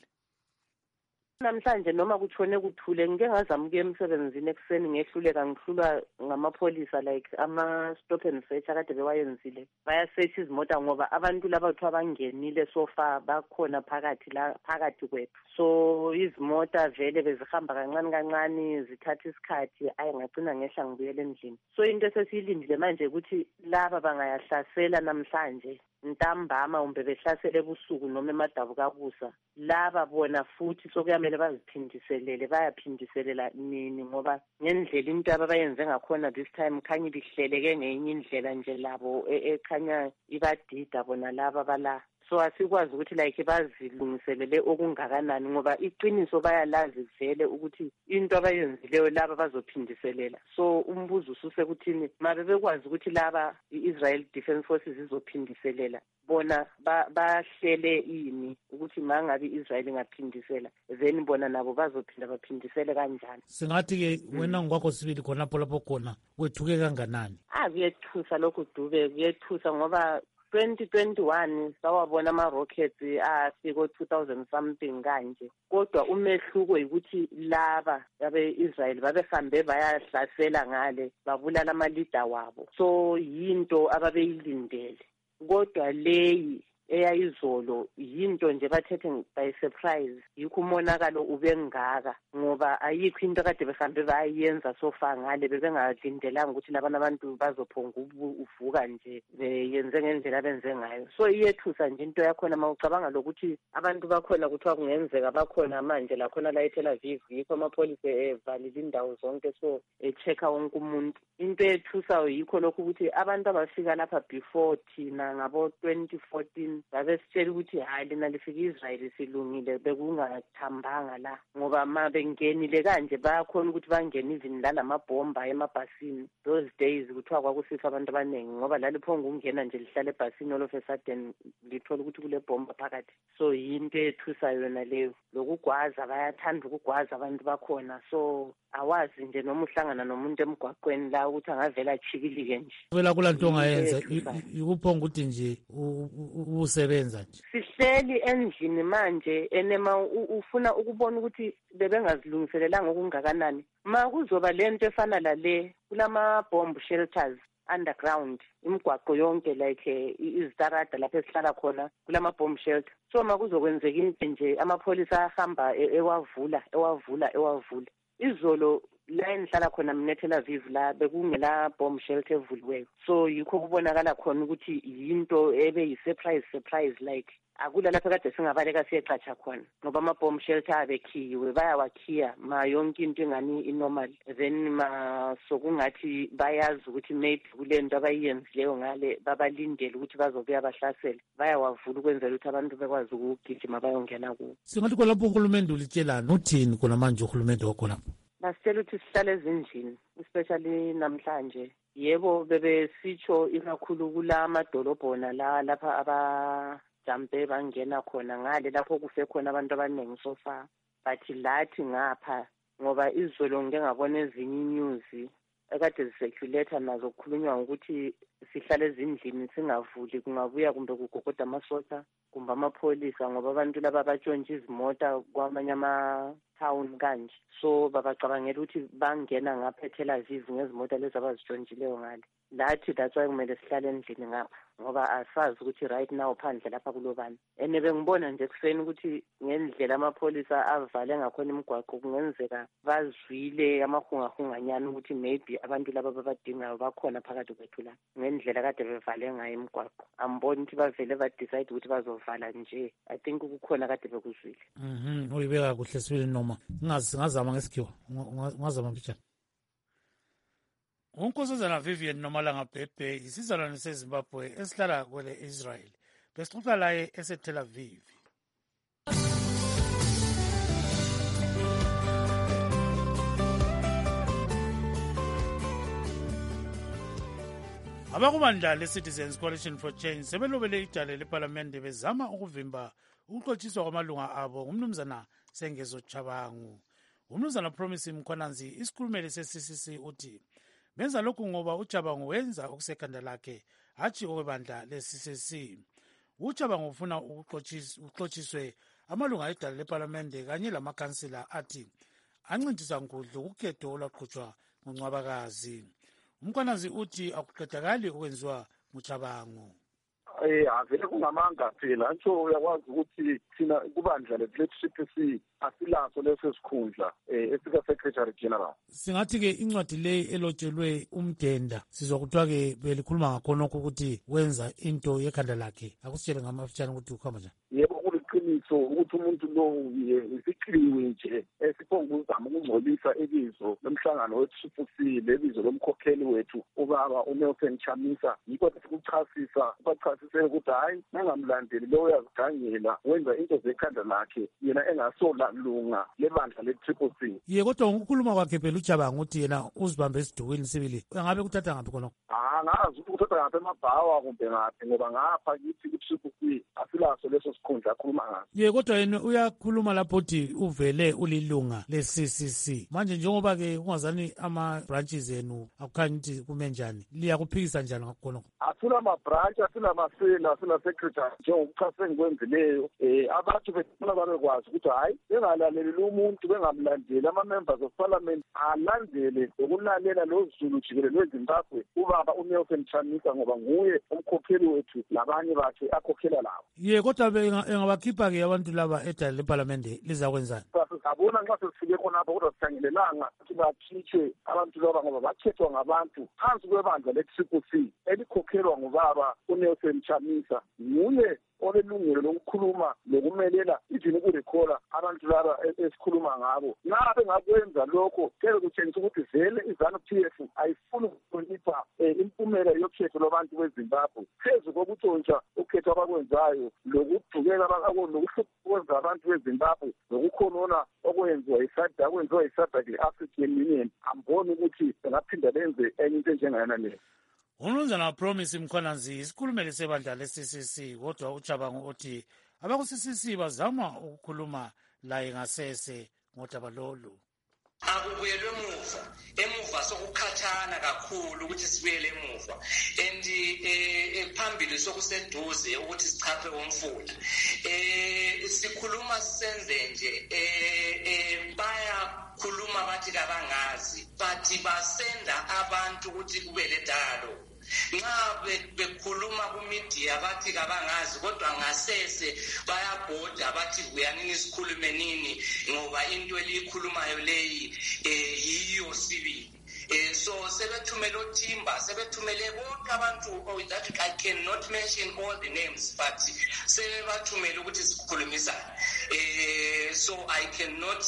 Namhlanje noma kutshone kuthule ngike ngazamuka emsebenzini ekuseni ngehluleka ngihlulwa ngamapholisa like ama-stop and search akade bewayenzile. Bayasearch izimota ngoba abantu laba kuthiwa bangenile sofa bakhona phakathi la phakathi kwethu. So izimota vele bezihamba kancane kancane zithatha isikhathi ayi ngagcina ngehla ngibuyela endlini. So into esesiyilindile manje ukuthi laba bangayahlasela namhlanje ntambama umbe behlasele ebusuku noma emadabukabusa laba bona futhi sokuyamele baziphindiselele bayaphindiselela nini ngoba ngendlela into abayenze ngakhona this time khanya ibihleleke ngenye indlela nje labo ekhanya ibadida bona laba bala. So asikwazi ukuthi like bazilungiselele okungakanani ngoba iqiniso bayalazi vele ukuthi into abayenzileyo laba bazophindiselela. So umbuzo ususe kuthini mabe bekwazi ukuthi laba iIsrael Defense Forces izophindiselela bona bahlele ini ukuthi mangabe iIsrael ingaphindisela then bona nabo bazophinda baphindisele kanjani. Singathi ke wena ngokwakho sibili khona lapho khona wethuke kanganani? Ah kuyethusa lokhu Dube kuyethusa ngoba twenty twenty-one sawabona ama-rockets afika two thousand something kanje kodwa umehluko ukuthi laba abe-Israel babehambe bayahlasela ngale babulala ama-leader wabo so yinto ababeyilindele kodwa leyi eyayizolo yinto nje bathethe by surprise, yikho umonakalo ubengaka ngoba ayikho into kade behambe bayenza sofa ngale, bebengalindelanga ukuthi labana abantu bazophonga uvuka nje beyenze ngendlela benze ngayo. So iyethusa nje into yakhona mawucabanga lokuthi abantu bakhona kuthiwa kungenzeka bakhona manje lakhona la eTel Aviv, yikho amapholisa evalile indawo zonke, so e-check-a wonke umuntu. Into ethusayo yikho lokhu ukuthi abantu abafika lapha before thina ngabo twenty fourteen babe sitshela ukuthi hayi lina lifika i-Israel silungile, bekungathambanga la ngoba ma bengenile kanje bayakhona ukuthi bangene even lalamabhomba emabhasini. Those days kuthiwa kwakusifa abantu abaningi ngoba laliphonga ukungena nje lihlale ebhasini all of a sudden lithola ukuthi kule bhomba phakathi. So yinto ethusayo yona leyo, lokugwaza bayathanda ukugwaza abantu bakhona. So awazi nje noma uhlangana nomuntu emgwaqweni la ukuthi angavela achikilike nje. Vela kula nto ongayenza ikuphonga ukuthi nje usebenza nje. Sihleli endlini manje enema ufuna ukubona ukuthi bebengazilungiselelanga okungakanani. Ma kuzoba lento efana la le kulama bomb shelters underground imigwaqo yonke like izitarada lapho esihlala khona kulama bomb shelter. So ma kuzokwenzeka into nje amapholisa ahamba ewavula ewavula ewavula. Izolo la enhlala khona mina eTel Aviv la bekungela bomb shelter evuliweyo. So yikho kubonakala khona ukuthi yinto ebe yi-surprise surprise like akula lapha kade singabaleka siyeqatsha khona ngoba ama-bomb shelter abekhiyiwe bayawakhiya ma yonke into ingani inormal, then ma sokungathi bayazi ukuthi maybe kule nto abayenzileyo ngale babalindele ukuthi bazobuya bahlasele, bayawavula ukwenzela ukuthi abantu bekwazi ukugijima bayongena kuwo. Singathi khonapho uhulumende ulitshelani uthini khona manje uhulumende wakhonapho? Basitshela ukuthi sihlale ezindlini especially namhlanje. Yebo bebesitsho ikakhulu kula madolobhona la lapha aba jambe bangena khona ngale lapho kufe khona abantu abaningi sofa, but lathi ngapha ngoba izolo ngike ngabona ezinye inews ekade ziseculator nazo kukhulunywa ukuthi sihlale ezindlini singavuli, kungabuya kumbe kugogoda amasota kumbe amapholisa ngoba abantu laba batshontsha izimota kwamanye ama-town kanje. So babacabangela ukuthi bangena ngapha eTel Aviv ngezimota lezi abazitshontshileyo ngale. Lathi that's why kumele sihlale endlini ngapha ngoba asazi ukuthi right now phandle lapha kulobani. Ene bengibona nje kuseni ukuthi ngendlela amapholisa avale ngakhona imigwaqo kungenzeka bazwile amahungahunganyana ukuthi maybe abantu laba babadingayo bakhona phakathi kwethu la ngendlela kade bevale ngayo imigwaqo. Amboni ukuthi bavele badecide ukuthi bazovala nje. I think kukhona kade bekuzwile. Mhm, uyibeka kuhle sibili noma ngazama ngesikhiwa ngazama mfitshane. Unkosazana Vivian Nomalanga Bhebhe isizalwane seZimbabwe esihlala kwele Israel. Besixoxa laye eseTel Aviv. Abakubandla le-Citizens Coalition for Change sebelobele idale leParlamente bezama ukuvimba ukuxotshiswa kwamalunga abo ngumnumzana Sengezo Chabangu. Umnumzana Promise Mkhwananzi isikhulumeli se-C C C uthi benza lokhu ngoba uChabangu wenza okusekhanda lakhe hatshi okwebandla le-C C C. uChabangu ufuna ukuxotshiswe amalunga edala leParlamente kanye lamakhansila athi ancintisa ngudlu ukhetho olwaqhutshwa nguNcwabakazi. Umkhwananzi uthi akuqedakali okwenziwa nguChabangu. Eh avele kungamanga phela ntsho uyakwazi ukuthi thina kubandla le-leadership C asilaso leso sikhundla esika secretary general. Singathi ke incwadi le elotshelwe umdenda sizwa kuthiwa ke belikhuluma ngakhonokho ukuthi wenza into yekhanda lakhe. Akusitshele ngamafitshane ukuthi ukhamba njani. Yebo kuliqiniso ukuthi umuntu lo isikliwe nje esiphonga uzama ukungcolisa ibizo lomhlangano we-Triple C lebizo lomkhokheli wethu ubaba uNelson Chamisa. Yikho sikuchasisa bachasise ukuthi hayi nangamlandeli lo uyazigangela wenza into zekhanda lakhe yena engasola lunga lebandla le-Triple C. Ye kodwa ukukhuluma kwakhe phela uChabangu ukuthi yena uzibambe esidukwini sibili ngabe kuthatha ngaphi khonokho? Ah ngazi ukuthatha ngaphi emabhawa kumbe ngaphi ngoba ngapha kithi ku-Triple C asilaso leso sikhundla akhuluma ngaso. ngabo. Ye kodwa yena uyakhuluma lapho uthi uvele ulilunga le-C C C. Manje njengoba-ke ungazani ama-branches enu akukhanyi ukuthi kume njani, liyakuphikisa njani ngakhonokho? Asinama-branch, asinama-sela, asina-secretary njengokuchase engikwenzileyo. Um abantu befuna babekwazi ukuthi hhayi bengalaleli umuntu bengamlandeli ama-members of parliament alandele ngokulalela lo Zulu jikelele weZimbabwe ubaba uNelson Chamisa ngoba nguye umkhokheli wethu labanye bakhe akhokhela labo. Ye kodwa engabakhipha-ke abantu laba edala lephalamende lizakwenzani? Sabona nxa sesifike khonapho kodwa sikhangelelanga ukuthi bakhitshwe abantu laba ngoba bakhethwa ngabantu phansi kwebandla le-C C C elikhokhelwa ngubaba uNelson Chamisa. Nguye olelungelo lokukhuluma lokumelela even ukurekhola abantu laba esikhuluma ngabo. Nxa bengakwenza lokho kele kutshengisa ukuthi vele iZANU-P F ayifuni ukuhlonipha impumela yokhetho lwabantu beZimbabwe phezu kokutshontsha ukhetho abakwenzayo lokudukela nokuhlukumeza abantu beZimbabwe nokukhonona okwenziwa yiSADC akwenziwa yiSADC le-African Union. Amboni ukuthi bengaphinda benze enye into enjengayona leyo. Umnumzana Promise Mkhwananzi isikhulumeli sebandla le-C C C kodwa uJabangu uthi abaku-C C C bazama ukukhuluma laye ngasese ngodaba lolu. Akubuyelwe emuva emuva sokukhathana kakhulu ukuthi sibuyele emuva and eh phambili sokuseduze ukuthi sichaphe umfula eh sikhuluma sisenze nje eh baya khuluma bathi kabangazi bathi basenda abantu ukuthi kube ledalo nxa bekhuluma kumedia bathi kabangazi kodwa ngasese bayabhoda bathi uyanini isikhulume nini ngoba into elikhulumayo leyi eh yiyo sibili. Eh, so sebethumele uThimba sebethumele bonke abantu that I cannot mention all the names but sebathumele ukuthi sikhulumisane eh so I cannot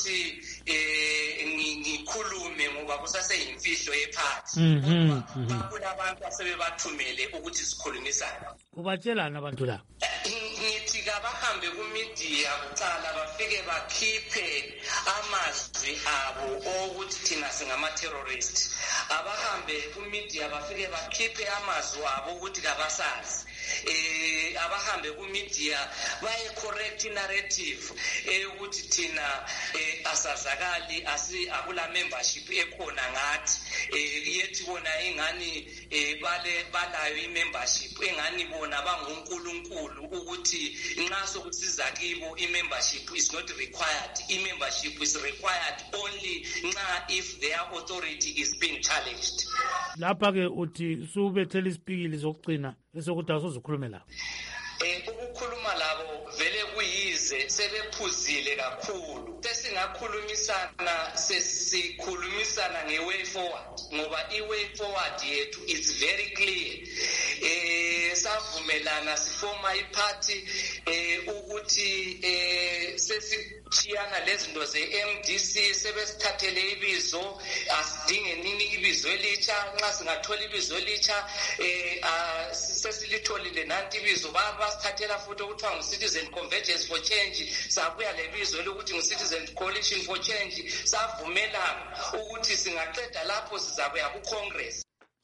eh ngikhulume ngoba kusaseyimfihlo yephathi kodwa kulabantu asebebathumele ukuthi sikhulumisane. Ubatshelana abantu la ngithi kabahambe kumedia kuqala bafike bakhiphe amazwi abo ukuthi thina singama-terrorist abahambe kumedia bafike bakhiphe amazwi abo ukuthi kabasazi eh abahambe kumedia baye correct narrative ukuthi thina asazakali asi akula membership ekhona ngathi yethi bona ingani bale balayo i-membership engani bona bangunkulunkulu ukuthi nxa sokusiza kibo i-membership is not required. I-membership is required only nxa if their authority is being challenged. Lapha-ke uthi subethela isipikili sokugcina esokuthi asozukhulume labo. Eh ukukhuluma labo vele kuyize sebephuzile kakhulu. Sesingakhulumisana sesikhulumisana nge-way forward ngoba i-way forward yethu is very clear. Eh savumelana sifoma iparty eh ukuthi eh sesichiyana lezinto ze-M D C sebesithathele ibizo asidinge nini ibizo elitsha nxa singathola ibizo elitsha eh sesilitholile nanti ibizo basithathela futhi okuthiwa ngu-Citizen Convergence for Change sabuya lebizo lokuthi ngu-Citizen Coalition for Change savumelana ukuthi singaqeda lapho sizabuya ku-Congress.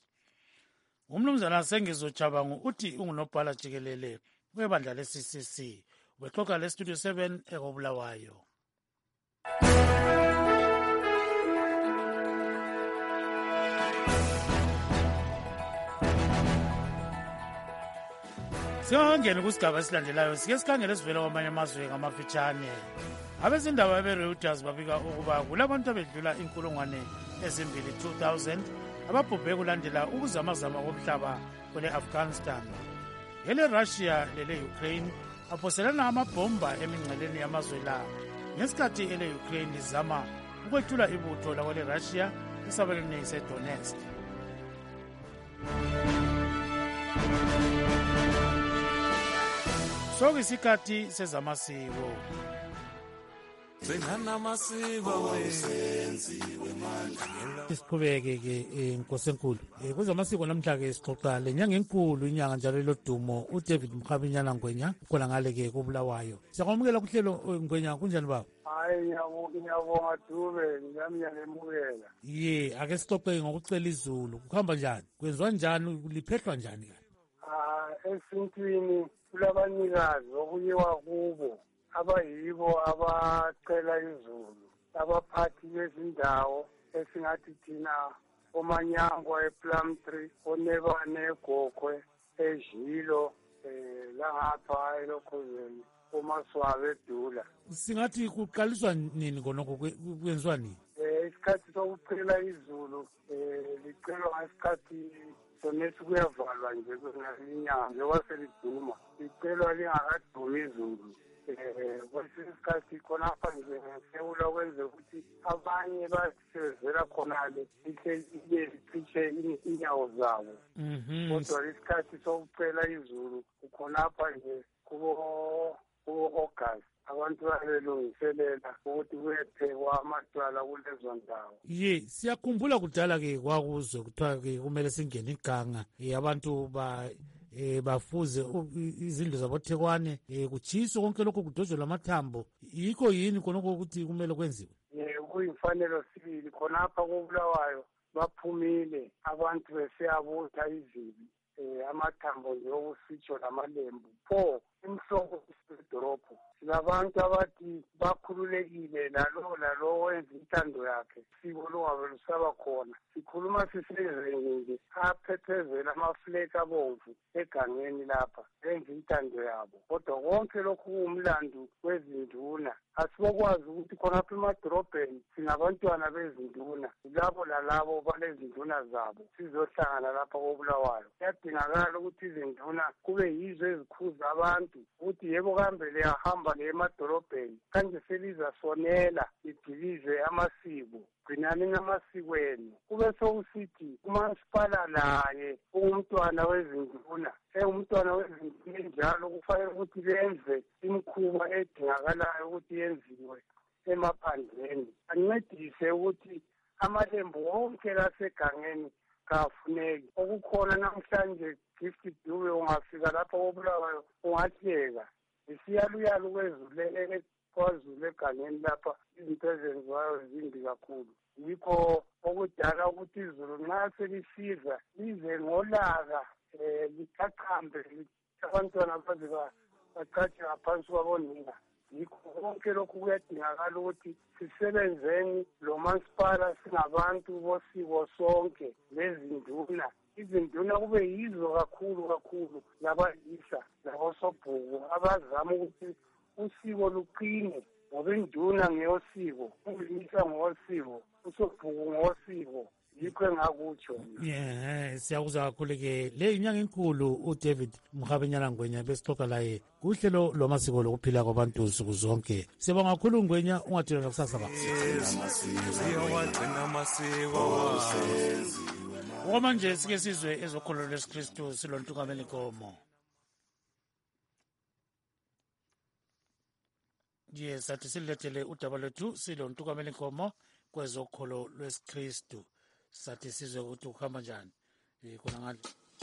Umnumzana Sengizojabangu uthi ungunobhala jikelele webandla le-C C C wexoxa le-Studio seven ekobulawayo. Singangena kusigaba esilandelayo sike sikhangele sivela kwamanye amazwe ngamafitshane. Abezindaba be-Reuters babika ukuba kulabantu abedlula inkulungwane ezimbili two thousand ababhubhe kulandela ukuzamazama komhlaba kwele-Afghanistan. Ele-Russia lele-Ukraine aphoselana amabhomba emingceleni yamazwe la ngesikhathi ele-Ukraine lizama ukwethula ibutho lakwele-Russia esabelweni sedonetsk. Sokuyisikhathi sezamasiko. Siqhubeke-ke Nkosi enkulu kwezamasiko namhla-ke sixoxa lenyanga enkulu inyanga njalo elodumo uDavid Mkhabinyana Ngwenya khona ngale-ke kobulawayo. Siyakwamukela kuhlelo Ngwenya, kunjani baba? Hayi ngiyabonga Dube, nami ngiyalemukela. Ye ake sixoxe ngokucela izulu kuhamba njani kwenziwa njani liphehlwa njani? Ah esintwini kulabanikazi okuyiwa kubo abayibo abacela izulu, abaphathi bezindawo esingathi thina oManyangwa ePlumtree, oNebane eGokwe, eJilo, eh langapha eLokhuzeni, uMaswabe eDula. Singathi kuqaliswa nini konoko kwenziwa nini? Eh isikhathi sokucela izulu eh licelwa ngesikhathi sonesi kuyavalwa nje kunalinyanga njengoba seliduma. Licelwa lingakadumi izulu. Eh kwesinye isikhathi khonapha nje ngesewula kwenze ukuthi abanye basebenzela khonale ihle licishe inyawo zabo. Kodwa isikhathi sokucela izulu khonapha nje kubo ku-August abantu babelungiselela ukuthi kuyephekwa amadwala kulezo ndawo. Ye, siyakhumbula kudala-ke kwakuzwe kuthiwa-ke kumele singene iganga um abantu ba eh bafuze izindlu zabothekwane eh kujiswe konke lokho kudojelwa amathambo. Yikho yini konoko ukuthi kumele kwenziwe? Eh kuyimfanelo sibili khonapha koBulawayo baphumile abantu besiyabutha izibi eh amathambo nje okusitsho lamalembu pho imhloko esidorobho. Silabantu abathi bakhululekile lalo lalo wenza intando yakhe siko longabe lusaba khona. Sikhuluma sisezweni nje aphephezela amafleki abomvu egangeni lapha benza intando yabo. Kodwa konke lokhu kuwumlando wezinduna. Asibokwazi ukuthi khonapha emadorobheni sinabantwana bezinduna, labo lalabo balezinduna zabo sizohlangana lapha koBulawayo. Kuyadingakala ukuthi izinduna kube yizo ezikhuza abantu ukuthi yebo kambe liyahamba le emadorobheni kanje selizasonela lidilize amasiko. Gcinani namasiko enu. Kube sokusithi umasipala naye umntwana wezinduna engumntwana wezinduna njalo kufanele ukuthi benze imikhuba edingakalayo ukuthi yenziwe emaphandleni. Ancedise ukuthi amalembu wonke lasegangeni kafuneki. Okukhona namhlanje gift dube ungafika lapha koBulawayo ungahleka. Isiyaluyalu kwezulu kwazulu egangeni lapha izinto ezenziwayo zimbi kakhulu. Yikho okudala ukuthi izulu nxa selisiza lize ngolaka um liqaqambe abantwana baze bacatshe ngaphansi kwabonina. Yikho konke lokhu kuyadingakala ukuthi sisebenzeni lo masipala singabantu bosiko sonke lezinduna. Izinduna kube yizo kakhulu kakhulu labayisa labosobhuku abazama ukuthi usiko luqine ngoba induna ngeyosiko, umlisa ngosiko, usobhuku ngosiko. Yikho engakutsho. Yeah, siyakuzwa kakhulu-ke le inyanga enkulu uDavid Mhabenyana Ngwenya besixoxa laye kuhlelo lwamasiko lokuphila kwabantu nsuku zonke. Siyabonga kakhulu Ngwenya, ungathina kusasa ba. Okwamanje sike sizwe ezokholo lwesikristu silontukamela inkomo. Yes, sathi silethele udaba lwethu silontukamela inkomo kwezokholo lwesikristu. Sathi sizwe ukuthi ukuhamba njani eh khona ngale.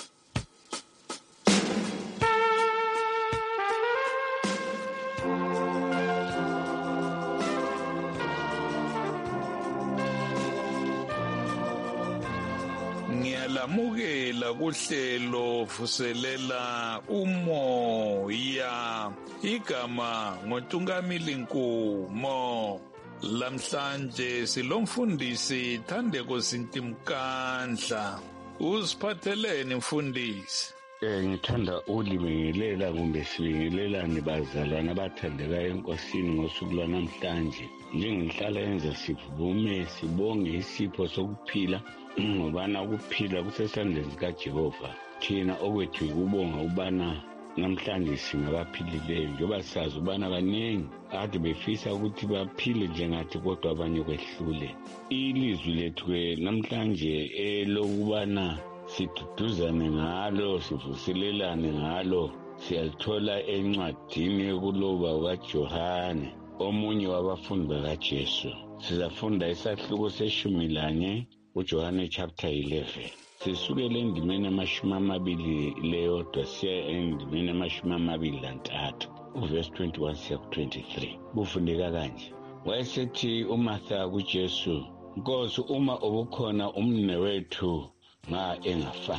Ngiyalamukela kuhlelo vuselela umoya igama ngoNtungamili Nkomo. Lamhlanje silomfundisi Thandeko Sintimkandla. Usiphatheleni mfundisi? Eh ngithanda ukulibingelela kumbe sibingelelane bazalwane abathandekayo enkosini ngosuku lwanamhlanje. Njengenhlala yenza sivume sibonge isipho sokuphila ngobana ukuphila kusesandleni sikaJehova. Thina okwethu ukubonga ubana namhlanje singabaphilileyo njengoba sazi ubana baningi ade befisa ukuthi baphile njengathi kodwa abanye kwehlule. Ilizwi lethu ke namhlanje elokubana siduduzane ngalo sivuselelane ngalo siyalithola encwadini yokuloba kaJohane omunye wabafundi bakaJesu. Sizafunda isahluko seshumi lanye uJohane chapter eleven. Sisukele endimeni amashumi amabili leyodwa siya endimeni amashumi amabili lantathu uverse twenty-one siya ku-twenty-three. Kufundeka kanje. Wayesethi uMartha kuJesu, Nkosi, uma ubukhona umnewethu nga engafanga.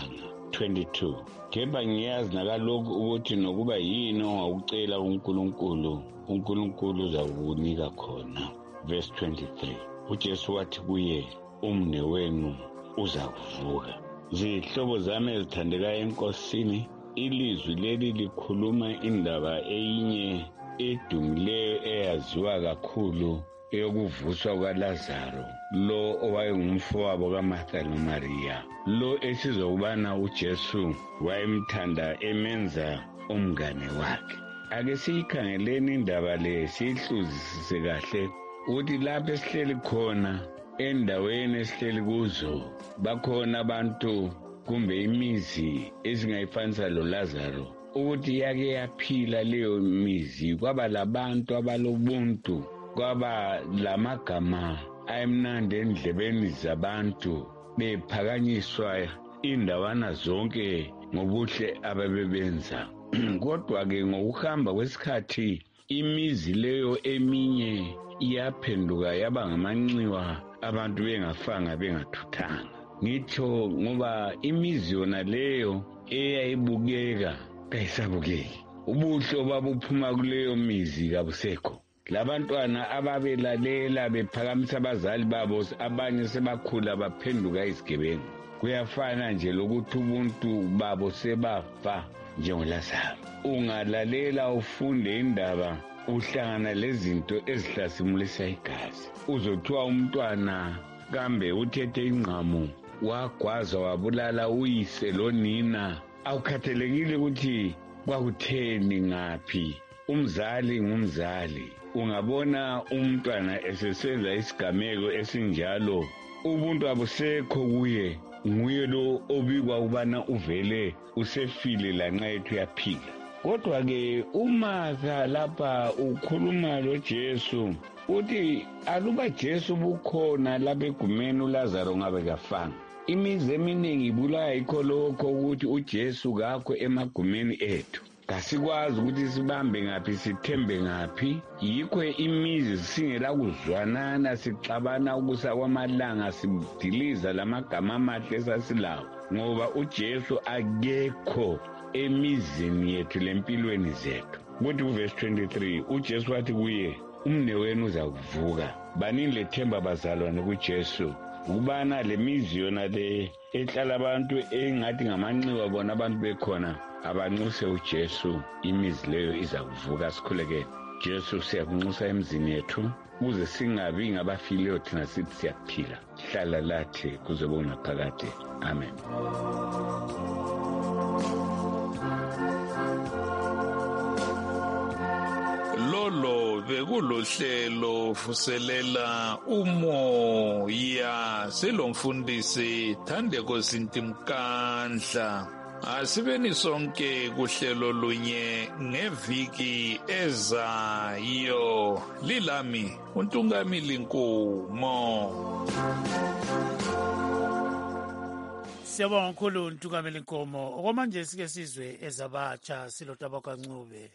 twenty-two. Kepha ngiyazi nakalokhu ukuthi nokuba yini ongawucela uNkulunkulu, uNkulunkulu uzakunika khona. Verse twenty-three. uJesu wathi kuye, umnewenu uzakuvuka. Zihlobo zami ezithandekayo enkosini, ilizwi leli likhuluma indaba eyinye edumileyo eyaziwa kakhulu eyokuvuswa kwaLazaro, lo owayengumfowabo kaMartha noMaria, lo esizokubana uJesu wayemthanda emenza umngane wakhe. Ake siyikhangeleni indaba le siyihluzisise kahle ukuthi lapho esihleli khona endaweni esihleli kuzo bakhona abantu kumbe imizi ezingayifanisa loLazaro, ukuthi yake yaphila leyo mizi, kwaba labantu abalobuntu, kwaba lamagama ayemnandi endlebeni zabantu, bephakanyiswa indawana zonke ngobuhle ababebenza. Kodwa-ke ngokuhamba kwesikhathi imizi leyo eminye iyaphenduka yaba ngamanxiwa, abantu bengafanga bengathuthanga. Ngitsho ngoba imizi yona leyo eyayibukeka kayisabukeki, ubuhle obabuphuma kuleyo mizi kabusekho. Labantwana ababelalela bephakamisa abazali babo, abanye sebakhula baphenduka izigebengu. Kuyafana nje lokuthi ubuntu babo sebafa njengoLazaro. Ungalalela ufunde indaba, uhlangana lezinto ezihlasimulisa igazi. Uzothiwa umntwana kambe uthethe ingqamu wagwaza wabulala uyise lonina. Awukhathelekile ukuthi kwakutheni ngaphi, umzali ngumzali. Ungabona umntwana esesenza isigameko esinjalo, ubuntu abusekho kuye, nguye lo obikwa ukubana uvele usefile lanxa yethu yaphila. Kodwa-ke uMartha lapha ukhuluma loJesu, uthi aluba Jesu bukhona lapha egumeni uLazaro ngabe kafanga. Imizi eminingi ibulaya yikho lokho ukuthi uJesu kakho emagumeni ethu. Kasikwazi ukuthi sibambe ngaphi, sithembe ngaphi. Yikho imizi singela kuzwanana, sixabana ukusa kwamalanga, sidiliza lamagama amahle esasilawo, ngoba uJesu akekho emizini yethu lempilweni zethu. Kuthi kuverse twenty-three uJesu wathi kuye, umnewenu uzakuvuka. Banini lethemba bazalwane kuJesu ukubana le mizi yona le ehlala abantu engathi ngamanxiwa bona abantu bekhona, abanxuse uJesu, imizi leyo iza kuvuka. Sikhuleke Jesu, siyakunxusa emzini yethu ukuze singabi ngabafileyo thina sithi siyaphila. Hlala lathi kuze bona phakade. Amen. Lolo bekulohlelo fuselela umoya selomfundisi Thandeko Sintimkandla. Asibeni sonke kuhlelo lunye ngeviki ezayo. Lilami uNtungamili Nkomo. Siyabonga kakhulu Ntungamili Nkomo. Okwamanje sike sizwe ezabatsha silotaba kaNcube.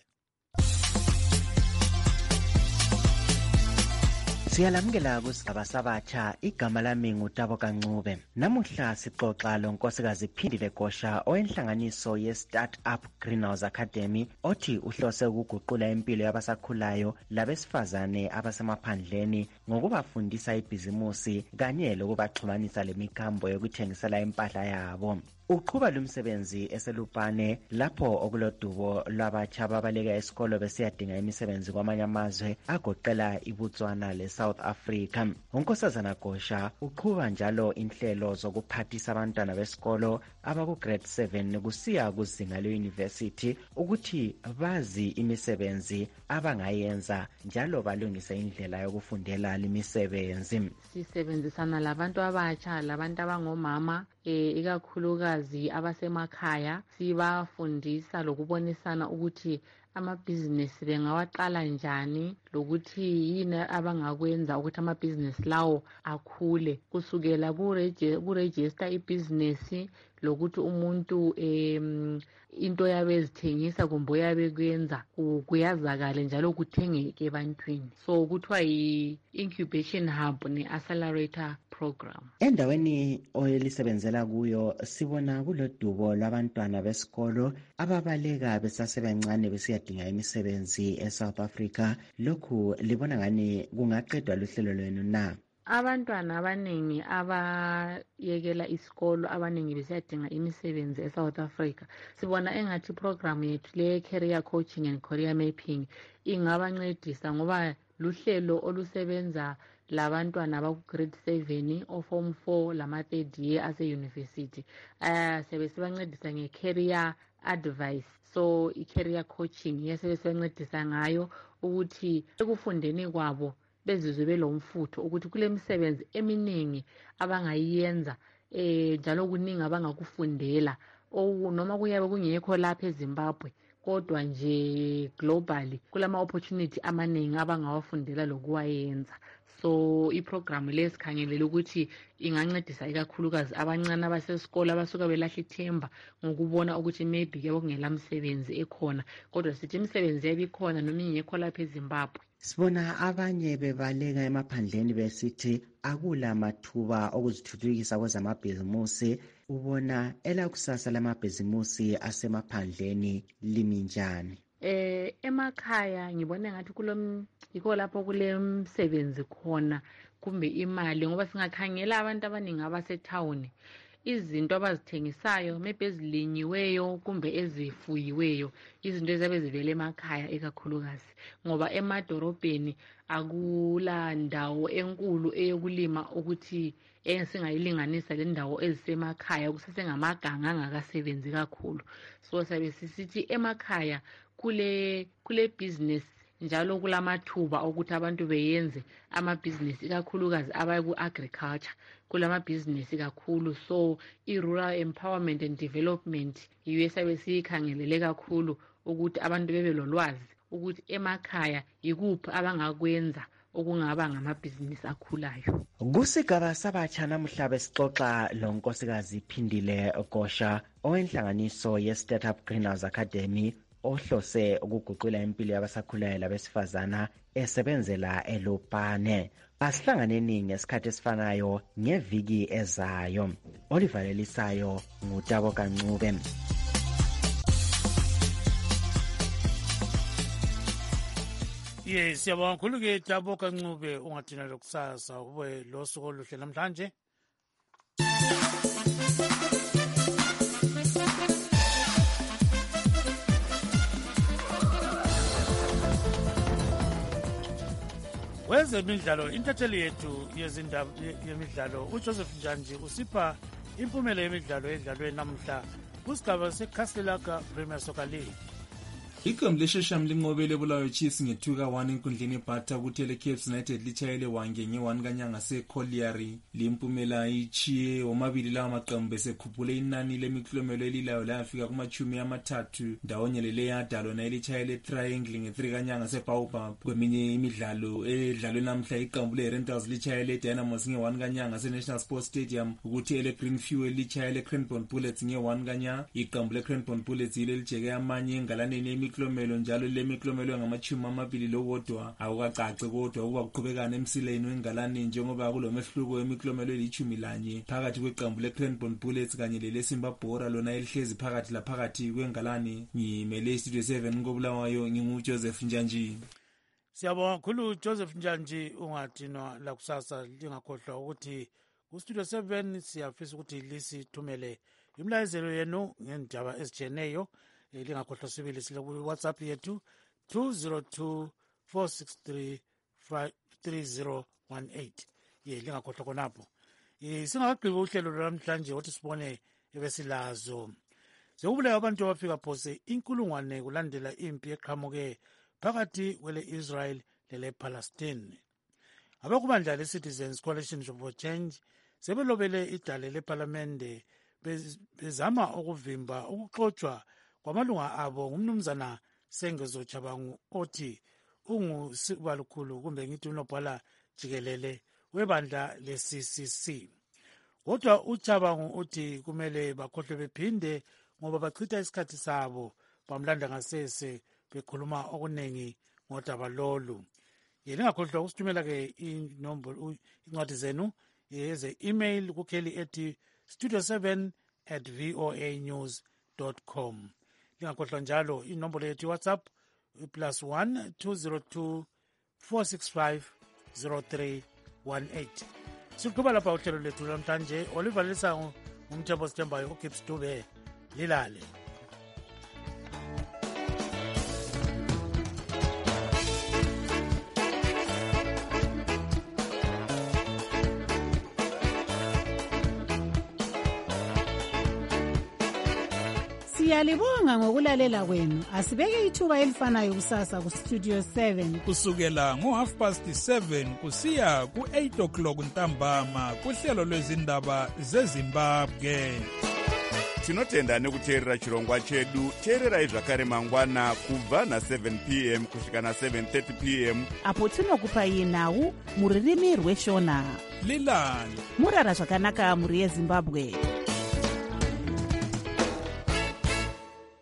Siyalamukela kusigaba sabatsha, igama lami nguTabo Kancube. Namuhla sixoxa lo Nkosikazi Phindile Gosha owenhlanganiso ye-Startup Greenhouse Academy othi uhlose ukuguqula impilo yabasakhulayo labesifazane abasemaphandleni ngokubafundisa ibhizimusi kanye lokubaxhumanisa lemikhambo yokuthengisela impahla yabo. Uqhuba lumsebenzi eselupane lapho okulodubo lwabatsha babaleka esikolo besiyadinga imisebenzi kwamanye amazwe agoqela iBotswana leSouth Africa. uNkosazana Gosha uqhuba njalo inhlelo zokuphathisa abantwana besikolo abaku-grade seven kusiya kuzinga le-university ukuthi bazi imisebenzi abangayenza njalo balungise indlela yokufundela limisebenzi. Sisebenzisana labantu abatsha, labantu abangomama, eh ikakhulukazi abasemakhaya, sibafundisa lokubonisana ukuthi amabhizinesi bengawaqala njani, lokuthi yini abangakwenza ukuthi amabhizinesi lawo akhule kusukela kuregister ibhizinesi, lokuthi umuntu em into yabe ezithengisa kumbe uyabe kwenza kuyazakala njalo kuthengeke ebantwini. So kuthiwa yi-incubation hub ne-accelerator program. Endaweni oyelisebenzela kuyo sibona kulodubo lwabantwana besikolo ababaleka besasebancane besiyadinga imisebenzi eSouth Africa. Lokhu libona ngani kungaqedwa luhlelo lwenu na? Abantwana abaningi abayekela isikolo abaningi besiyadinga imisebenzi eSouth Africa. Sibona engathi program yethu le career coaching and career mapping ingabancedisa ngoba luhlelo olusebenza labantwana abaku grade seven o form four lama third year ase university. Ah sebe sibancedisa nge career advice. So i career coaching yesebe sibancedisa ngayo ukuthi ekufundeni kwabo bezizwe belomfutho ukuthi kule misebenzi eminingi abangayiyenza eh njalo kuningi abangakufundela o noma kuyabe kungekho lapha eZimbabwe kodwa nje globally kulama opportunity amaningi abangawafundela lokuwayenza. So iprogram lesikhangelele ukuthi ingancedisa ikakhulukazi abancane abasesikole abasuka belahla ithemba ngokubona ukuthi maybe ke kungela msebenzi ekhona kodwa sithi imisebenzi yabikhona noma ingekho lapha eZimbabwe. Sibona abanye bebaleka emaphandleni besithi akula mathuba okuzithuthukisa kwezamabhizimusi. Ubona elakusasa lamabhizimusi asemaphandleni limi njani? Eh emakhaya ngibona ngathi kulom yikho lapho kule msebenzi khona kumbe imali ngoba singakhangela abantu abaningi abasetown izinto abazithengisayo maybe ezilinyiweyo kumbe ezifuyiweyo izinto ezabe zivele emakhaya ekakhulukazi ngoba emadorobheni akula ndawo enkulu eyokulima ukuthi esingayilinganisa le ndawo ezisemakhaya kusesengamaganga angakasebenzi kakhulu. So sabe sisithi emakhaya kule kule business njalo kulamathuba ukuthi abantu beyenze ama business ikakhulukazi abaye ku agriculture kulama business kakhulu. So i rural empowerment and development yiyo esabe sikhangelele kakhulu ukuthi abantu bebe lolwazi ukuthi emakhaya yikuphi abangakwenza okungaba ngamabhizinisi akhulayo. Kusigaba sabatsha namuhla besixoxa lonkosikazi Phindile Gosha owenhlanganiso ye Startup Greenhouse Academy ohlose ukuguqula impilo yabasakhulayo labesifazana esebenzela eLupane. Asihlanganeni ngesikhathi esifanayo ngeviki ezayo. Olivalelisayo ngutabo Kancube. Yes, siyabonga kakhulu ke Tabo Kancube ungathina lokusasa ube lo suku oluhle namhlanje. Wezemidlalo intatheli yethu yezindaba yemidlalo uJoseph Njanji usipha impumela yemidlalo edlalwe namhla kusigaba seKaslelaka Premier Soccer League. Iqembu leshesham linqobele Bulawayo Chiefs nge-two ka one enkundleni eBhatha kuthele Cape United litshayele wange nge-one kanyanga seCollieri. Limpumela ichiye omabili lawa maqembu besekhuphule inani lemiklomelo elilayo layafika kumachumi amathathu ndawonye lele yadalo na elitshayele Triangle nge-three kanyanga seBaobab. Kweminye imidlalo edlalwe namhla iqembu leRentals litshayele Dynamos nge-one kanyanga seNational Sports Stadium ukuthi ele Green Fuel litshayele Cranbourne Bullets nge-one kanyanga. Iqembu leCranbourne Bullets yile lijeke amanye engalaneni imiklomelo njalo lemiklomelo ngamachumi amabili lowodwa akukacace kodwa ukuba kuqhubekana emsileni wengalani njengoba kulomehluko wemiklomelo elichumi lanye phakathi kweqembu leCranbourne Bullets kanye leleSimba Bora lona elihlezi phakathi laphakathi kwengalani. Ngimele Studio seven koBulawayo nginguJoseph Njanji. Siyabonga kakhulu Joseph Njanji ungathina lakusasa lingakhohlwa ukuthi ku Studio seven siyafisa ukuthi lisithumele imlayezelo yenu ngendaba ezijeneyo. Lingakhohlwa sibili sile ku WhatsApp yethu two zero two four six three five three zero one eight. Ye lingakhohlwa khonapho. Eh singakagqiba uhlelo lwamhlanje ukuthi sibone ebesilazo. Sekubulawa abantu abafika phose inkulungwane kulandela impi eqhamuke phakathi kwele Israel lele Palestine. Abakubandla le Citizens Coalition for Change sebelobele idale leParliament bezama ukuvimba ukuxoxwa kwamalunga abo ngumnumzana Sengezo Chabangu othi ungusibalukhulu kumbe ngithi unobhala jikelele webandla le-C C C. Kodwa uChabangu uthi kumele bakhohlwe bephinde ngoba bachitha isikhathi sabo bamlanda ngasese bekhuluma okunengi ngodaba lolu. Yena ngakhohlwa ukusithumela ke inombolo incwadi zenu yeze email kukheli ethi studio seven at voa news dot com. Lingakhohlwa njalo inombolo yethu WhatsApp plus one two zero two four six five zero three one eight. Siqhuba lapha uhlelo lethu namhlanje olivalisa ngumthembo sithembayo uGibbs Dube lilale. Siyalibonga ngokulalela kwenu. Asibeke ithuba elifanayo kusasa ku Studio seven kusukela ngo half past seven kusiya ku eight o'clock ntambama kuhlelo lwezindaba zeZimbabwe. Tinotenda nekuteerera chirongwa chedu. Teererai zvakare mangwana kubva na seven p m kusvika na seven thirty p m apo tinokupai nhau muririmi rweshona. Lilani murara zvakanaka muri yeZimbabwe.